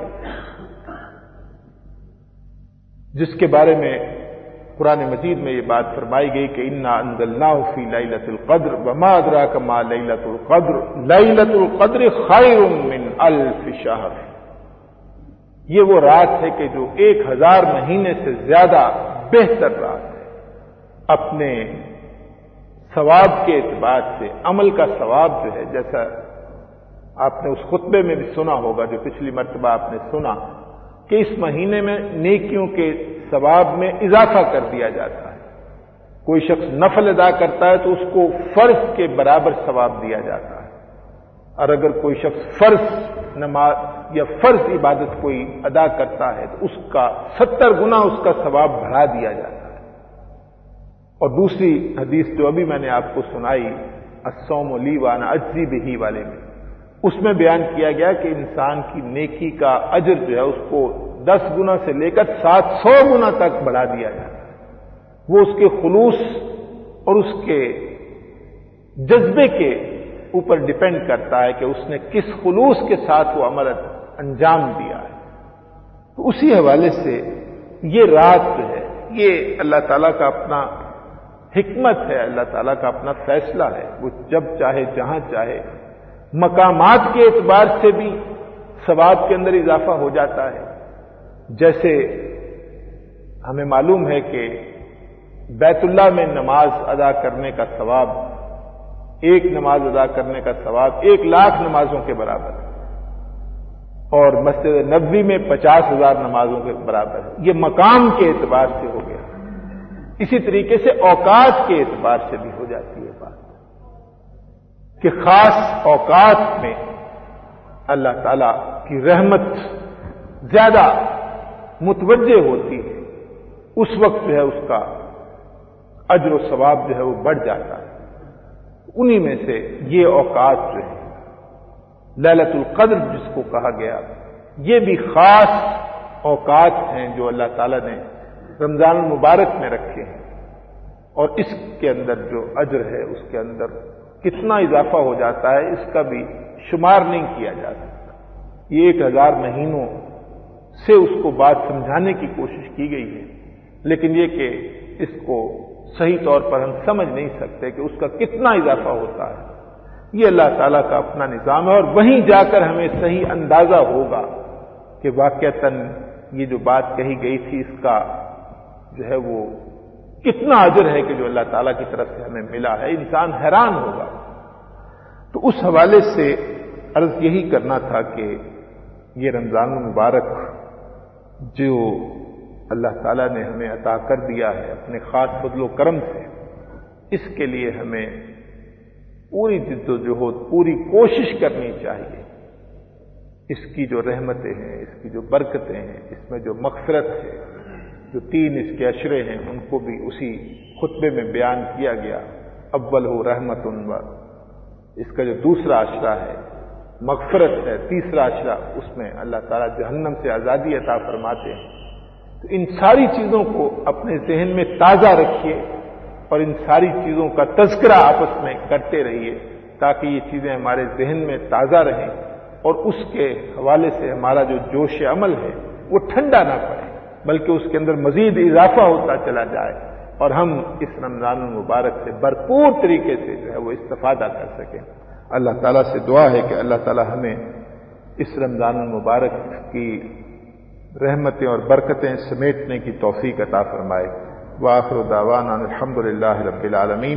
جس کے بارے میں قرآن مجید میں یہ بات فرمائی گئی کہ انا انزلناہ فی لیلۃ القدر وما ادراک ما لیلۃ القدر لیلۃ القدر خیر من الف شہر. یہ وہ رات ہے کہ جو ایک ہزار مہینے سے زیادہ بہتر رات ہے. اپنے ثواب کے اعتبار سے، عمل کا ثواب جو ہے، جیسا آپ نے اس خطبے میں بھی سنا ہوگا جو پچھلی مرتبہ آپ نے سنا کہ اس مہینے میں نیکیوں کے ثواب میں اضافہ کر دیا جاتا ہے. کوئی شخص نفل ادا کرتا ہے تو اس کو فرض کے برابر ثواب دیا جاتا ہے، اور اگر کوئی شخص فرض نماز یا فرض عبادت کوئی ادا کرتا ہے تو اس کا ستر گنا اس کا ثواب بڑھا دیا جاتا ہے. اور دوسری حدیث جو ابھی میں نے آپ کو سنائی الصوم لی وانا اجزی بہ والے میں، اس میں بیان کیا گیا کہ انسان کی نیکی کا اجر جو ہے اس کو دس گنا سے لے کر سات سو گنا تک بڑھا دیا جاتا ہے. وہ اس کے خلوص اور اس کے جذبے کے اوپر ڈپینڈ کرتا ہے کہ اس نے کس خلوص کے ساتھ وہ عمل انجام دیا ہے. تو اسی حوالے سے یہ رات جو ہے یہ اللہ تعالیٰ کا اپنا حکمت ہے، اللہ تعالیٰ کا اپنا فیصلہ ہے. وہ جب چاہے جہاں چاہے مقامات کے اعتبار سے بھی ثواب کے اندر اضافہ ہو جاتا ہے. جیسے ہمیں معلوم ہے کہ بیت اللہ میں نماز ادا کرنے کا ثواب، ایک نماز ادا کرنے کا ثواب ایک لاکھ نمازوں کے برابر ہے. اور مسجد نبوی میں پچاس ہزار نمازوں کے برابر ہے. یہ مقام کے اعتبار سے ہو گیا. اسی طریقے سے اوقات کے اعتبار سے بھی ہو جاتی ہے بات کہ خاص اوقات میں اللہ تعالی کی رحمت زیادہ متوجہ ہوتی ہے. اس وقت جو ہے اس کا اجر و ثواب جو ہے وہ بڑھ جاتا ہے. انہی میں سے یہ اوقات جو ہے لیلۃ القدر جس کو کہا گیا، یہ بھی خاص اوقات ہیں جو اللہ تعالی نے رمضان المبارک میں رکھے ہیں. اور اس کے اندر جو اجر ہے اس کے اندر کتنا اضافہ ہو جاتا ہے اس کا بھی شمار نہیں کیا جا سکتا. یہ ایک ہزار مہینوں سے اس کو بات سمجھانے کی کوشش کی گئی ہے، لیکن یہ کہ اس کو صحیح طور پر ہم سمجھ نہیں سکتے کہ اس کا کتنا اضافہ ہوتا ہے. یہ اللہ تعالیٰ کا اپنا نظام ہے، اور وہیں جا کر ہمیں صحیح اندازہ ہوگا کہ واقعتاً یہ جو بات کہی گئی تھی اس کا جو ہے وہ کتنا اجر ہے کہ جو اللہ تعالیٰ کی طرف سے ہمیں ملا ہے. انسان حیران ہوگا. تو اس حوالے سے عرض یہی کرنا تھا کہ یہ رمضان المبارک جو اللہ تعالیٰ نے ہمیں عطا کر دیا ہے اپنے خاص فضل و کرم سے، اس کے لیے ہمیں پوری جد و جہد پوری کوشش کرنی چاہیے. اس کی جو رحمتیں ہیں، اس کی جو برکتیں ہیں، اس میں جو مغفرت ہے، جو تین اس کے عشرے ہیں ان کو بھی اسی خطبے میں بیان کیا گیا. اول ہو رحمت و اس کا جو دوسرا عشرہ ہے مغفرت ہے، تیسرا عشرہ اس میں اللہ تعالیٰ جہنم سے آزادی عطا فرماتے ہیں. تو ان ساری چیزوں کو اپنے ذہن میں تازہ رکھیے اور ان ساری چیزوں کا تذکرہ آپس میں کرتے رہیے تاکہ یہ چیزیں ہمارے ذہن میں تازہ رہیں اور اس کے حوالے سے ہمارا جو جوش عمل ہے وہ ٹھنڈا نہ پڑے بلکہ اس کے اندر مزید اضافہ ہوتا چلا جائے اور ہم اس رمضان المبارک سے بھرپور طریقے سے جو ہے وہ استفادہ کر سکیں. اللہ تعالیٰ سے دعا ہے کہ اللہ تعالیٰ ہمیں اس رمضان المبارک کی رحمتیں اور برکتیں سمیٹنے کی توفیق عطا فرمائے. وآخر دعوانا الحمد للہ رب العالمین.